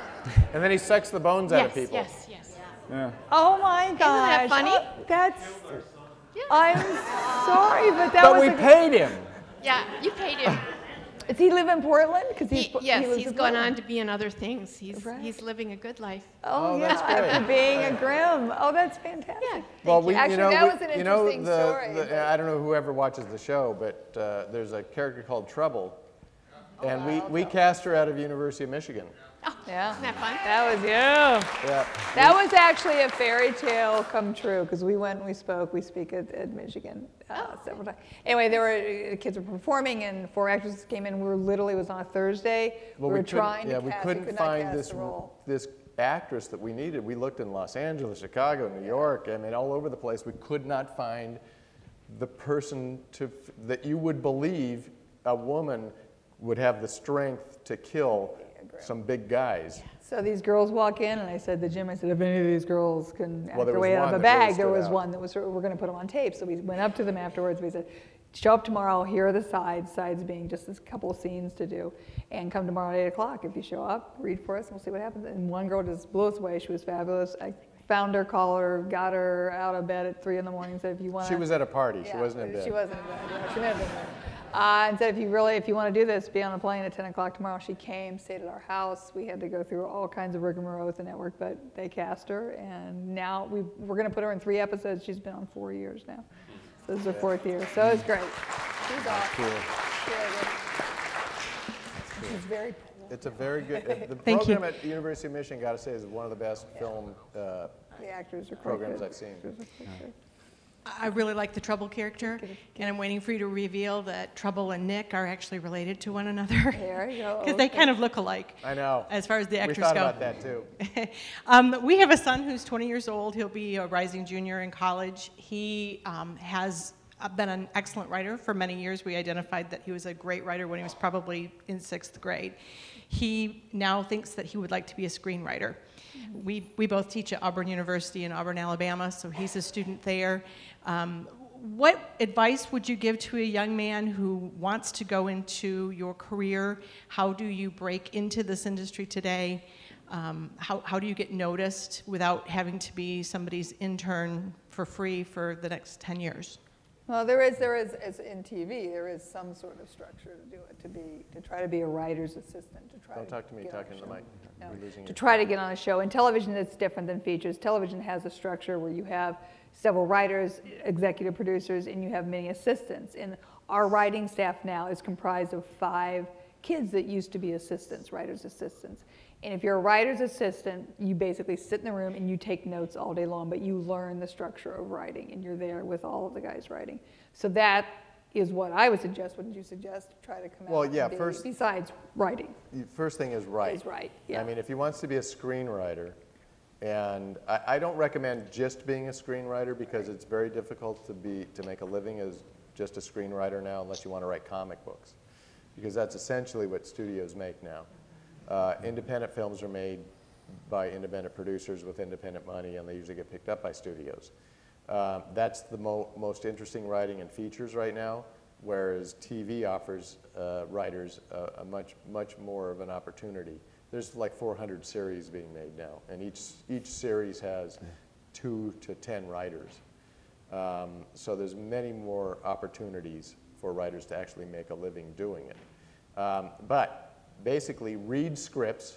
And then he sucks the bones out Yes, of people. yes, yes. Yeah. Oh my gosh. that funny? Oh, that's. Yeah. I'm sorry, but that But was. we a, paid him. Yeah, you paid him. Does he live in Portland? Because he's. He, he yes, lives he's in gone Portland. on to be in other things. He's Right. he's living a good life. Oh, Oh, yeah, that's great. after being a Grimm. Oh, that's fantastic. Yeah. Well, Thank we, you. Actually, you know, that we- was an you know, interesting the, story, the- but- I don't know whoever watches the show, but uh, there's a character called Trouble, and we, we cast her out of University of Michigan. Yeah. Isn't that fun? That was you. Yeah. That was actually a fairy tale come true because we went and we spoke. We speak at, at Michigan uh, several times. Anyway, there were uh, kids were performing and four actresses came in. We were literally it was on a Thursday. Well, we were couldn't- trying yeah, to we cast. couldn't we could not find cast this the role. this actress that we needed. We looked in Los Angeles, Chicago, New York. I mean, all over the place. We could not find the person to f- that you would believe a woman would have the strength to kill some big guys. So these girls walk in, and I said to Jim, I said, if any of these girls can act Well, there their was way out one of a that really bag, there stood was out. one that was, we're going to put them on tape. So we went up to them afterwards. We said, show up tomorrow. Here are the sides. Sides being just this couple of scenes to do, and come tomorrow at eight o'clock. If you show up, read for us, and we'll see what happens. And one girl just blew us away. She was fabulous. I found her, called her, got her out of bed at three in the morning. Said, if you want, She was at a party. She yeah, wasn't in bed. She wasn't in bed. Yeah, she may have been there. Uh, and said, if you really, if you want to do this, be on a plane at ten o'clock tomorrow. She came, stayed at our house. We had to go through all kinds of rigmarole with the network, but they cast her, and now we we're going to put her in three episodes. She's been on four years now, so this is her fourth year. So it's great. She's awesome. Cool. She's very poor. It's a very good, uh, the Thank program you. at the University of Michigan, got to say, is one of the best film uh, The actors are quite programs good. I've seen. I really like the Trouble character, and I'm waiting for you to reveal that Trouble and Nick are actually related to one another. There you go. Because they Okay. kind of look alike. I know. As far as the actors We thought go. about that too. um, we have a son who's twenty years old. He'll be a rising junior in college. He um, has been an excellent writer for many years. We identified that he was a great writer when he was probably in sixth grade. He now thinks that he would like to be a screenwriter. We, we both teach at Auburn University in Auburn, Alabama, so he's a student there. Um, what advice would you give to a young man who wants to go into your career? How do you break into this industry today? Um, how, how do you get noticed without having to be somebody's intern for free for the next ten years? Well, there is, there is, as in T V, there is some sort of structure to do it, to be, to try to be a writer's assistant, to try Don't to talk to me, get on talking a to the show. mic. No. You're losing To your- try to get on a show. In television, it's different than features. Television has a structure where you have several writers, executive producers, and you have many assistants. And our writing staff now is comprised of five kids that used to be assistants, writer's assistants. And if you're a writer's assistant, you basically sit in the room and you take notes all day long, but you learn the structure of writing, and you're there with all of the guys writing. So that is what I would suggest. What did you suggest? Try to come out Well, yeah, and be, first- besides writing. The first thing is write. Is write, yeah. I mean, if he wants to be a screenwriter, and I, I don't recommend just being a screenwriter because it's very difficult to be to make a living as just a screenwriter now, unless you want to write comic books, because that's essentially what studios make now. Uh, independent films are made by independent producers with independent money, and they usually get picked up by studios. Um, that's the mo most interesting writing in features right now, whereas T V offers uh, writers a, a much, much more of an opportunity. There's like four hundred series being made now, and each, each series has two to ten writers. Um, so there's many more opportunities for writers to actually make a living doing it. Um, but basically, read scripts.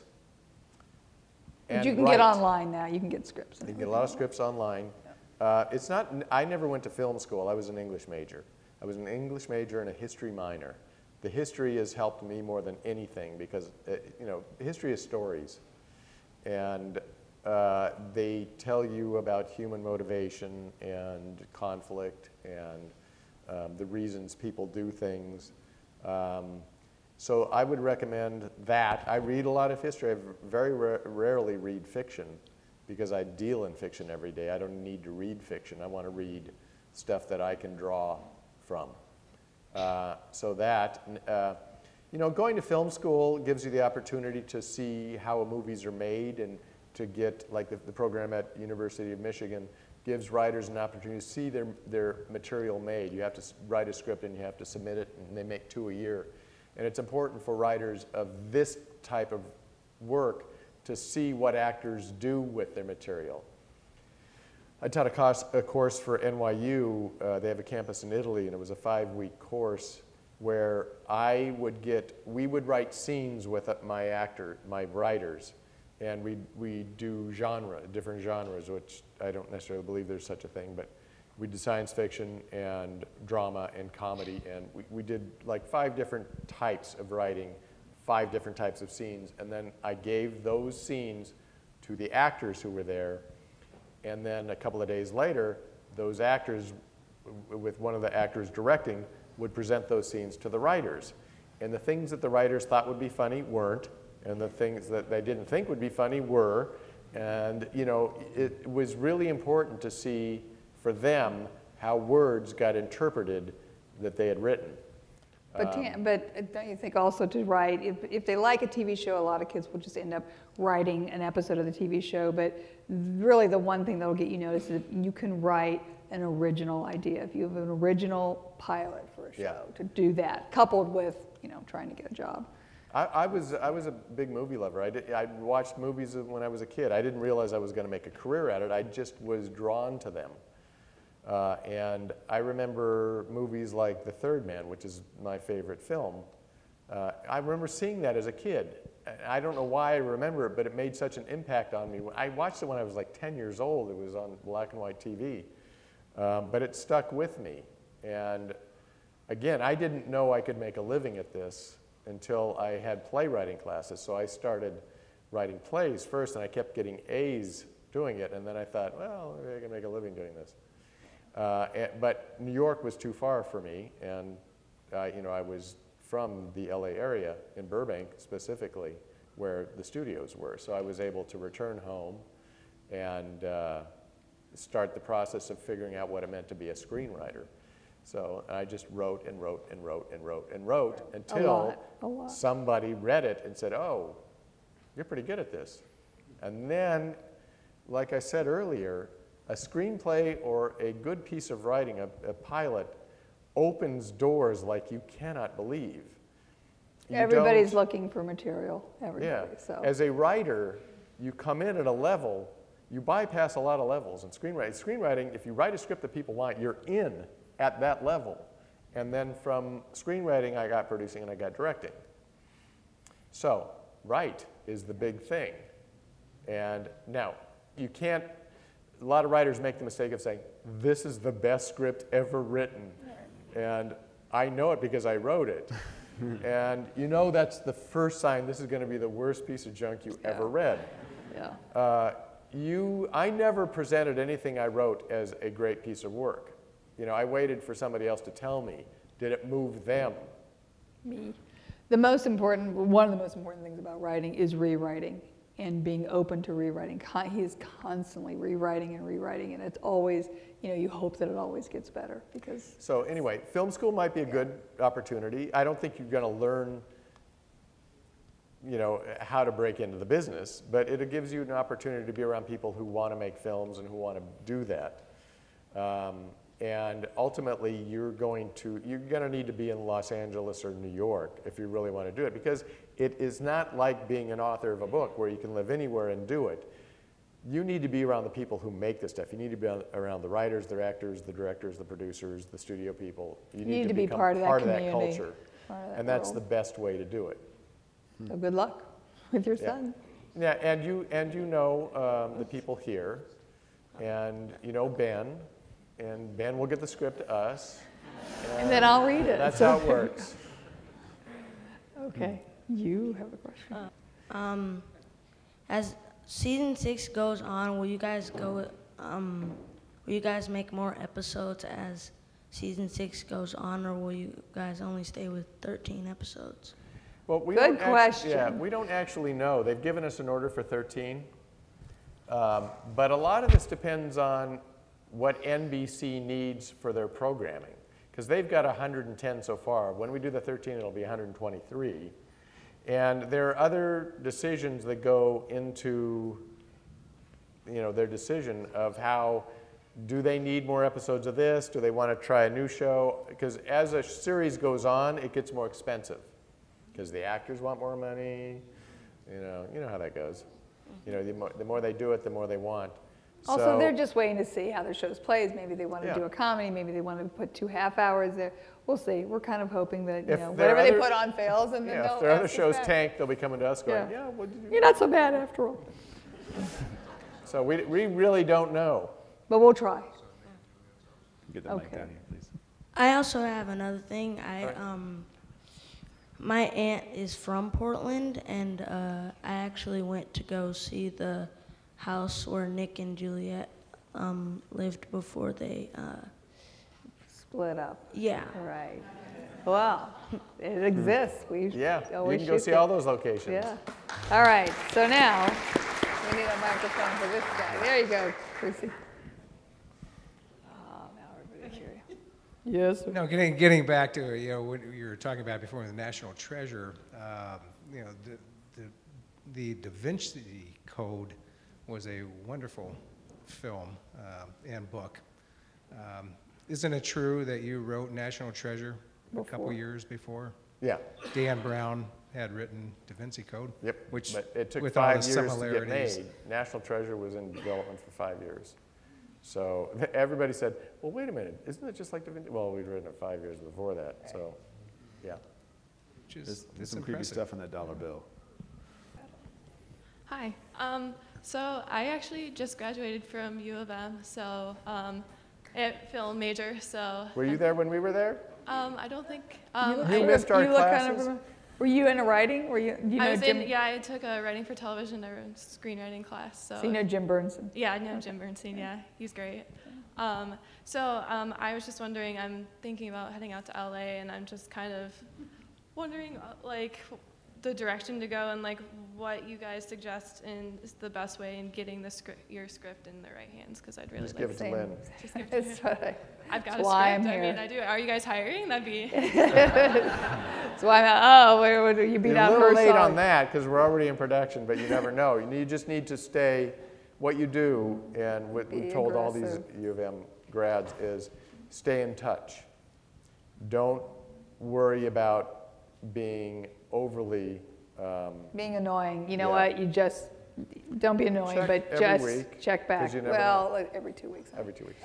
But and you can write. get online now. You can get scripts. You can get a lot of scripts online. Uh, it's not, I never went to film school. I was an English major. I was an English major and a history minor. The history has helped me more than anything because, uh, you know, history is stories. And uh, they tell you about human motivation and conflict and um, the reasons people do things. Um, so I would recommend that. I read a lot of history. I very ra rarely read fiction, because I deal in fiction every day. I don't need to read fiction. I want to read stuff that I can draw from. Uh, so that, uh, you know, going to film school gives you the opportunity to see how movies are made, and to get, like the, the program at University of Michigan gives writers an opportunity to see their, their material made. You have to write a script and you have to submit it, and they make two a year. And it's important for writers of this type of work to see what actors do with their material. I taught a course, a course for N Y U. Uh, they have a campus in Italy, and it was a five-week course where I would get, we would write scenes with my actor, my writers, and we we do genre, different genres, which I don't necessarily believe there's such a thing, but we did science fiction and drama and comedy, and we, we did like five different types of writing, five different types of scenes, and then I gave those scenes to the actors who were there, and then a couple of days later, those actors, with one of the actors directing, would present those scenes to the writers. And the things that the writers thought would be funny weren't, and the things that they didn't think would be funny were, and you know, it was really important to see for them how words got interpreted that they had written. But, um, but don't you think also to write, if, if they like a T V show, a lot of kids will just end up writing an episode of the T V show, but really the one thing that will get you noticed is if you can write an original idea. If you have an original pilot for a show, yeah. to do that, coupled with, you know, trying to get a job. I, I, was, I was a big movie lover. I, did, I watched movies when I was a kid. I didn't realize I was going to make a career at it. I just was drawn to them. Uh, and I remember movies like The Third Man, which is my favorite film. Uh, I remember seeing that as a kid. I don't know why I remember it, but it made such an impact on me. I watched it when I was like ten years old. It was on black and white T V. Um, but it stuck with me. And again, I didn't know I could make a living at this until I had playwriting classes. So I started writing plays first, and I kept getting A's doing it. And then I thought, well, maybe I can make a living doing this. Uh, and, but New York was too far for me, and uh, you know, I was from the L A area, in Burbank specifically, where the studios were. So I was able to return home and uh, start the process of figuring out what it meant to be a screenwriter. So I just wrote and wrote and wrote and wrote and wrote until A lot, a lot. somebody read it and said, oh, you're pretty good at this. And then, like I said earlier, a screenplay or a good piece of writing, a, a pilot, opens doors like you cannot believe. You Everybody's don't- looking for material, everybody, Yeah. so. As a writer, you come in at a level, you bypass a lot of levels. In screenwriting, screenwriting, if you write a script that people want, you're in at that level. And then from screenwriting, I got producing and I got directing. So, write is the big thing. And now, you can't, a lot of writers make the mistake of saying, this is the best script ever written. And I know it because I wrote it. And you know that's the first sign this is going to be the worst piece of junk you ever read. Yeah. Uh, you, I never presented anything I wrote as a great piece of work. You know, I waited for somebody else to tell me. Did it move them? Me. The most important, one of the most important things about writing is rewriting and being open to rewriting. Con- he is constantly rewriting and rewriting, and it's always, you know, you hope that it always gets better because. So anyway, film school might be a good opportunity. I don't think you're going to learn, you know, how to break into the business, but it gives you an opportunity to be around people who want to make films and who want to do that. Um, and ultimately, you're going to you're going to need to be in Los Angeles or New York if you really want to do it, because it is not like being an author of a book where you can live anywhere and do it. You need to be around the people who make this stuff. You need to be around the writers, the actors, the directors, the producers, the studio people. You need, need to, to be become part of that part of that community, culture. part of that And that's the world. best way to do it. So good luck with your Yeah. son. Yeah, and you and you know um, the people here, and you know Ben, and Ben will get the script to us. And then I'll read it. That's so- how it works. Okay, you have a question. Um, as season six goes on, will you guys go? Um, will you guys make more episodes as season six goes on, or will you guys only stay with thirteen episodes? Well, we Good don't actu- yeah, question. we don't actually know. They've given us an order for thirteen, um, but a lot of this depends on what N B C needs for their programming, because they've got one hundred ten so far. When we do the thirteen, it'll be one hundred twenty-three. And there are other decisions that go into, you know, their decision of how, do they need more episodes of this? Do they want to try a new show? Because as a series goes on, it gets more expensive, because the actors want more money. You know, you know how that goes. You know, the more, the more they do it, the more they want. Also, So- they're just waiting to see how their shows plays. Maybe they want to Yeah. do a comedy. Maybe they want to put two half hours there. We'll see. We're kind of hoping that, you If know, there are whatever they other- put on fails, and then Yeah, they'll if their other ask us shows back. tank, they'll be coming to us going, Yeah. yeah, what did you do? You're not so bad after all. So we, we really don't know. But we'll try. Get that mic Okay. down here, please. I also have another thing. I Alright. um, my aunt is from Portland, and uh, I actually went to go see the house where Nick and Juliet um, lived before they. Uh, Split up. yeah. All right. Well, it exists. We Yeah, you always can go shoot see it. all those locations. Yeah. All right. So now we need a microphone for this guy. There you go, Chrissy. Oh, now everybody hear you. Yes. No, getting getting back to you know what you were talking about before with the National Treasure, um, you know the, the the Da Vinci Code was a wonderful film um, and book. Um, isn't it true that you wrote National Treasure a couple Before. years before? Yeah. Dan Brown had written Da Vinci Code. Yep. Which But it took with all five the years to get similarities. made. National Treasure was in development for five years. So everybody said, well, wait a minute, isn't it just like Da Vinci? Well, we'd written it five years before that, so, yeah. Which is, There's, there's it's some creepy impressive. stuff on that dollar bill. Hi. Um, so I actually just graduated from U of M, so um, at film major. So Were you there when we were there? Um, I don't think. Um, You I, missed our you look kind of classes? remi- Were you into writing? Were you, you know I was Jim? in, yeah, I took a writing for television or screenwriting class. So, So you know Jim Bernstein? Yeah, I know Jim Bernstein, yeah. He's great. Um, so um, I was just wondering, I'm thinking about heading out to L A, and I'm just kind of wondering, uh, like, the direction to go and, like, what you guys suggest in is the best way in getting the script, your script in the right hands, because I'd really Just like give it to Lynn. Just give it That's to what I, I've got that's a why script. I'm I mean, here. I do. Are you guys hiring? That'd be. That's why I'm, oh, where would you beat You're out a little her late song? on that because we're already in production, but you never know. You, need, you just need to stay, what you do, and what Be we've told all these aggressive. U of M grads is stay in touch. Don't worry about being overly, um, Being annoying. You know Yeah. what? You just, don't be annoying, Check but every just week, check 'cause back. you never Well, know. like every two weeks. every two weeks.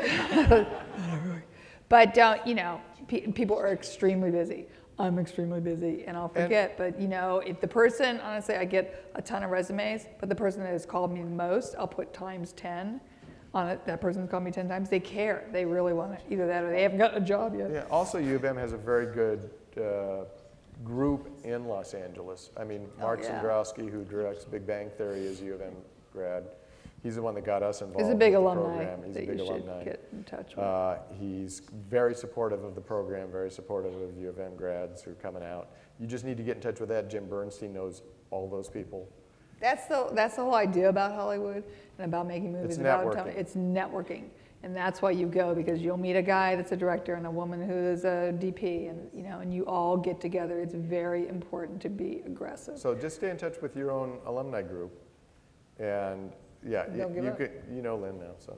But don't, you know, pe- people are extremely busy. I'm extremely busy and I'll And- forget. But, you know, if the person, honestly, I get a ton of resumes, but the person that has called me the most, I'll put times ten on it. That person's called me ten times. They care. They really want it. Either that or they haven't gotten a job yet. Yeah, also U of M has a very good uh, group in Los Angeles. I mean, Mark Oh, yeah. Zembrowski, who directs Big Bang Theory, is a U of M grad. He's the one that got us involved He's a big with the alumni program. He's that a big you should alumni. get in touch with. Uh, he's very supportive of the program, very supportive of U of M grads who are coming out. You just need to get in touch with that. Jim Bernstein knows all those people. That's the that's the whole idea about Hollywood and about making movies. It's about networking. telling- It's networking, and that's why you go, because you'll meet a guy that's a director and a woman who is a D P, and you know, and you all get together. It's very important to be aggressive. So just stay in touch with your own alumni group, and yeah, Don't you, give you up. could you know Lynn now, so.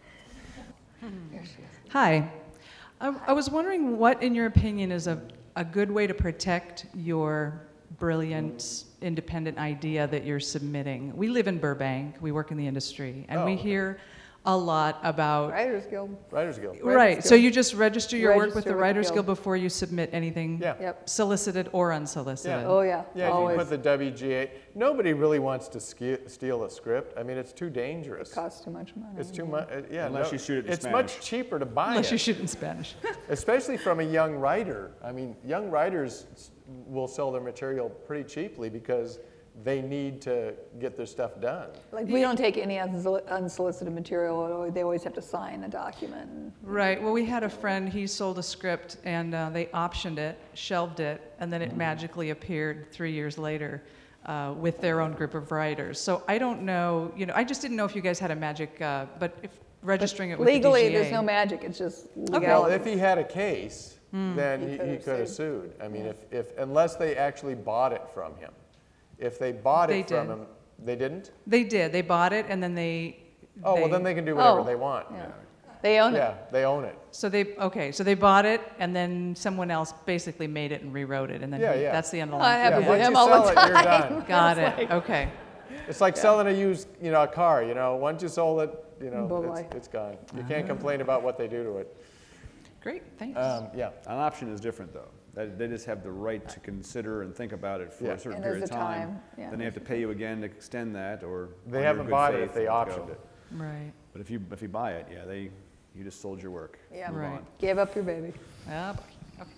Hi. I, I was wondering what, in your opinion, is a, a good way to protect your brilliant, independent idea that you're submitting. We live in Burbank, we work in the industry, and Oh, we okay. hear a lot about... Writers Guild. Writers Guild. Right, so you just register your work with Register the with the Writers Guild. Guild before you submit anything Yeah. Yep. solicited or unsolicited. Oh yeah. Yeah, if Always. you put the W G A, nobody really wants to ske- steal a script. I mean, it's too dangerous. Costs too much money. It's too much. Yeah, Unless no, you shoot it in it's Spanish. much cheaper to buy Unless it, you shoot in Spanish. especially from a young writer. I mean, young writers s- will sell their material pretty cheaply because they need to get their stuff done. Like we don't take any unsoli- unsolicited material. They always have to sign a document. and- Right. Well, we had a friend, he sold a script and uh, they optioned it, shelved it, and then it magically appeared three years later uh, with their own group of writers. So I don't know, you know, I just didn't know if you guys had a magic, uh, but if registering it with Legally, the D G A. there's no magic. It's just Well, legality. if he had a case, then He he, could he have could have sued. sued. I mean, if, if unless they actually bought it from him. If they bought They it from did. him, they didn't? They did. They bought it and then they. Oh, well, they- then they can do whatever Oh, they want. yeah. They own it. Yeah, they own it. So they, okay, so they bought it and then someone else basically made it and rewrote it and then Yeah, he- yeah. that's the end of the I line. have Yeah, with once him you all sell the it, time. you're done. Got It's it. like- Okay. It's like selling a used, you know, a car, you know, once you sold it, you know, Bye-bye. it's, it's gone. You can't complain about what they do to it. Great. Thanks. Um, yeah. An option is different, though. That- They just have the right to consider and think about it for Yeah. a certain And period there's of a time. time, yeah. Then they have to pay you again to extend that, or They on your haven't good bought it faith if they and go. optioned it. Right. But if you if you buy it, yeah, they you just sold your work. Yeah. Move Right. on. Give up your baby. Yeah. Okay.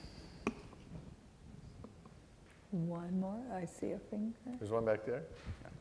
One more. I see a finger. There's one back there.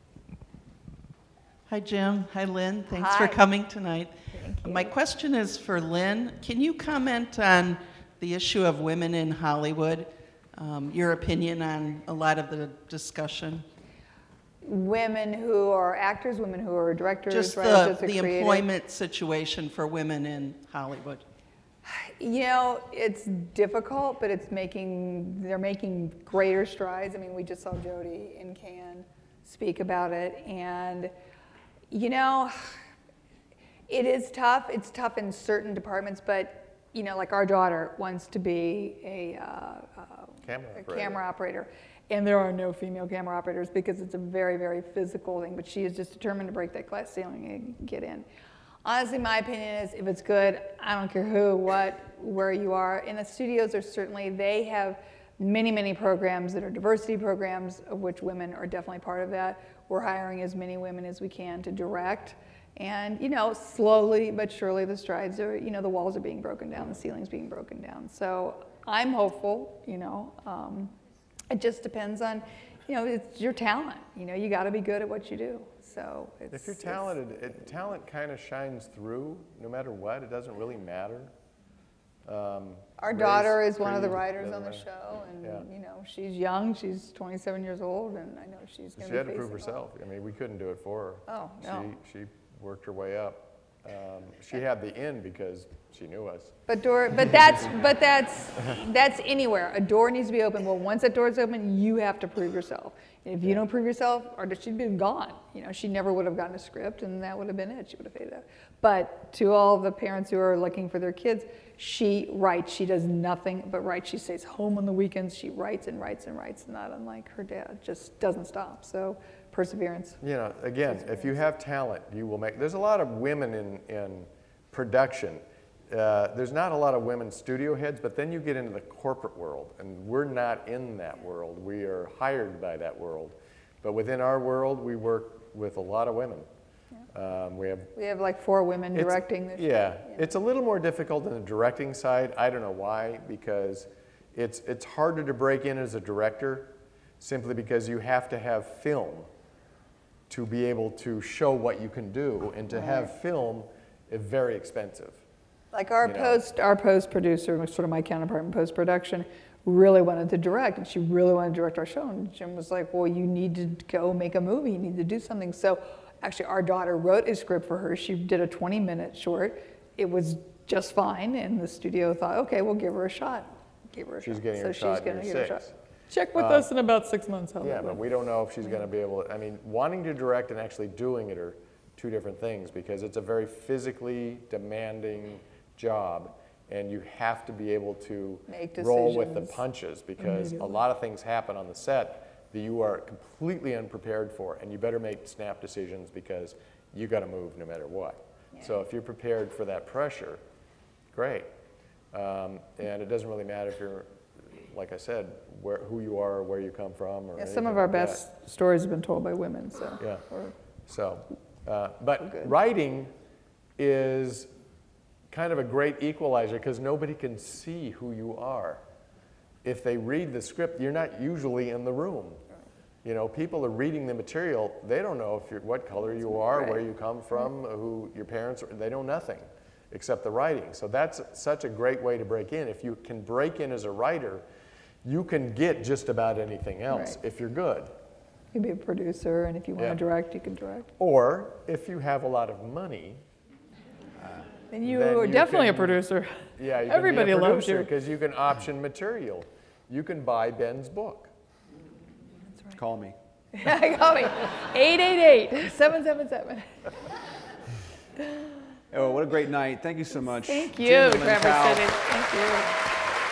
Hi, Jim. Hi, Lynn. Thanks Hi. for coming tonight. Thank you. My question is for Lynn. Can you comment on the issue of women in Hollywood? Um, your opinion on a lot of the discussion? Women who are actors, women who are directors, Just writers, the, just a the creative. employment situation for women in Hollywood. You know, it's difficult, but it's making, they're making greater strides. I mean, we just saw Jodie in Cannes speak about it, and, you know, it is tough. It's tough in certain departments, but, you know, like our daughter wants to be a, uh, uh, Camera a operator. camera operator, and there are no female camera operators because it's a very, very physical thing, but she is just determined to break that glass ceiling and get in. Honestly, my opinion is if it's good, I don't care who, what, where you are. And the studios are certainly, they have many, many programs that are diversity programs, of which women are definitely part of that. We're hiring as many women as we can to direct. And, you know, slowly but surely the strides are, you know, the walls are being broken down, the ceiling's being broken down. So I'm hopeful, you know. Um, It just depends on, you know, it's your talent. You know, you got to be good at what you do. So it's, if you're talented, it, talent kind of shines through no matter what. It doesn't really matter. Um, Our race, daughter is one of the creed, writers on the matter. show, and Yeah. you know, she's young. She's twenty-seven years old, and I know she's going to She be had to prove facing herself. I mean, we couldn't do it for her. Oh, no. She, she worked her way up. Um, she had the in because she knew us. But door, but that's, but that's, that's anywhere. A door needs to be open. Well, once that door's open, you have to prove yourself. If you don't prove yourself, or she'd been gone. You know, she never would have gotten a script, and that would have been it. She would have faded out. But to all the parents who are looking for their kids, she writes. She does nothing but write. She stays home on the weekends. She writes and writes and writes, not unlike her dad. Just doesn't stop. So perseverance. You know, again, if you have talent, you will make. There's a lot of women in in production. Uh, there's not a lot of women studio heads, but then you get into the corporate world, and we're not in that world. We are hired by that world. But within our world, we work with a lot of women. Yeah. Um, we have we have like four women directing this yeah, show. yeah, it's a little more difficult in the directing side. I don't know why, because it's it's harder to break in as a director, simply because you have to have film to be able to show what you can do, and to Right. have film is very expensive. Like our You know. post, our post producer, sort of my counterpart in post production, really wanted to direct, and she really wanted to direct our show. And Jim was like, "Well, you need to go make a movie. You need to do something." So, actually, our daughter wrote a script for her. She did a twenty-minute short. It was just fine, and the studio thought, "Okay, we'll give her a shot." Gave her a She's shot. getting so her she's shot in gonna year give her a six. shot. Check with Um, us in about six months. How Yeah, that but went. we don't know if she's going to be able to. I mean, wanting to direct and actually doing it are two different things, because it's a very physically demanding job, and you have to be able to Make roll with the decisions punches, because a immediately. lot of things happen on the set that you are completely unprepared for, and you better make snap decisions because you got to move no matter what. So if you're prepared for that pressure, great. Um, and it doesn't really matter if you're, like I said, where, who you are, or where you come from, or Yeah, some anything of our like that. best stories have been told by women. So Yeah. we're- So, uh, but writing is kind of a great equalizer, because nobody can see who you are. If they read the script, you're not usually in the room. You know, people are reading the material. They don't know if you're, what color you are, Right. where you come from, who your parents are. They know nothing except the writing. So that's such a great way to break in. If you can break in as a writer, you can get just about anything else Right. if you're good. You can be a producer, and if you want Yeah. to direct, you can direct. Or if you have a lot of money, And you then are you definitely can- a producer. yeah, you Everybody can be a loves producer you. because you can option material. You can buy Ben's book. Call me. Call me, eight eight eight, seven seven seven. Oh, what a great night. Thank you so much. Thank you, Jim and Lynn Traverse Powell. City. Thank you.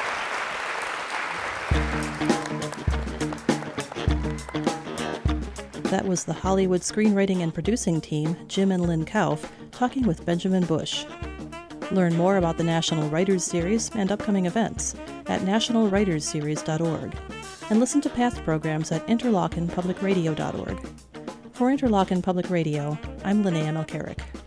That was the Hollywood screenwriting and producing team, Jim and Lynn Kauf, talking with Benjamin Bush. Learn more about the National Writers Series and upcoming events at national writers series dot org, and listen to past programs at interlochen public radio dot org. For Interlochen Public Radio, I'm Linnea Melcherick.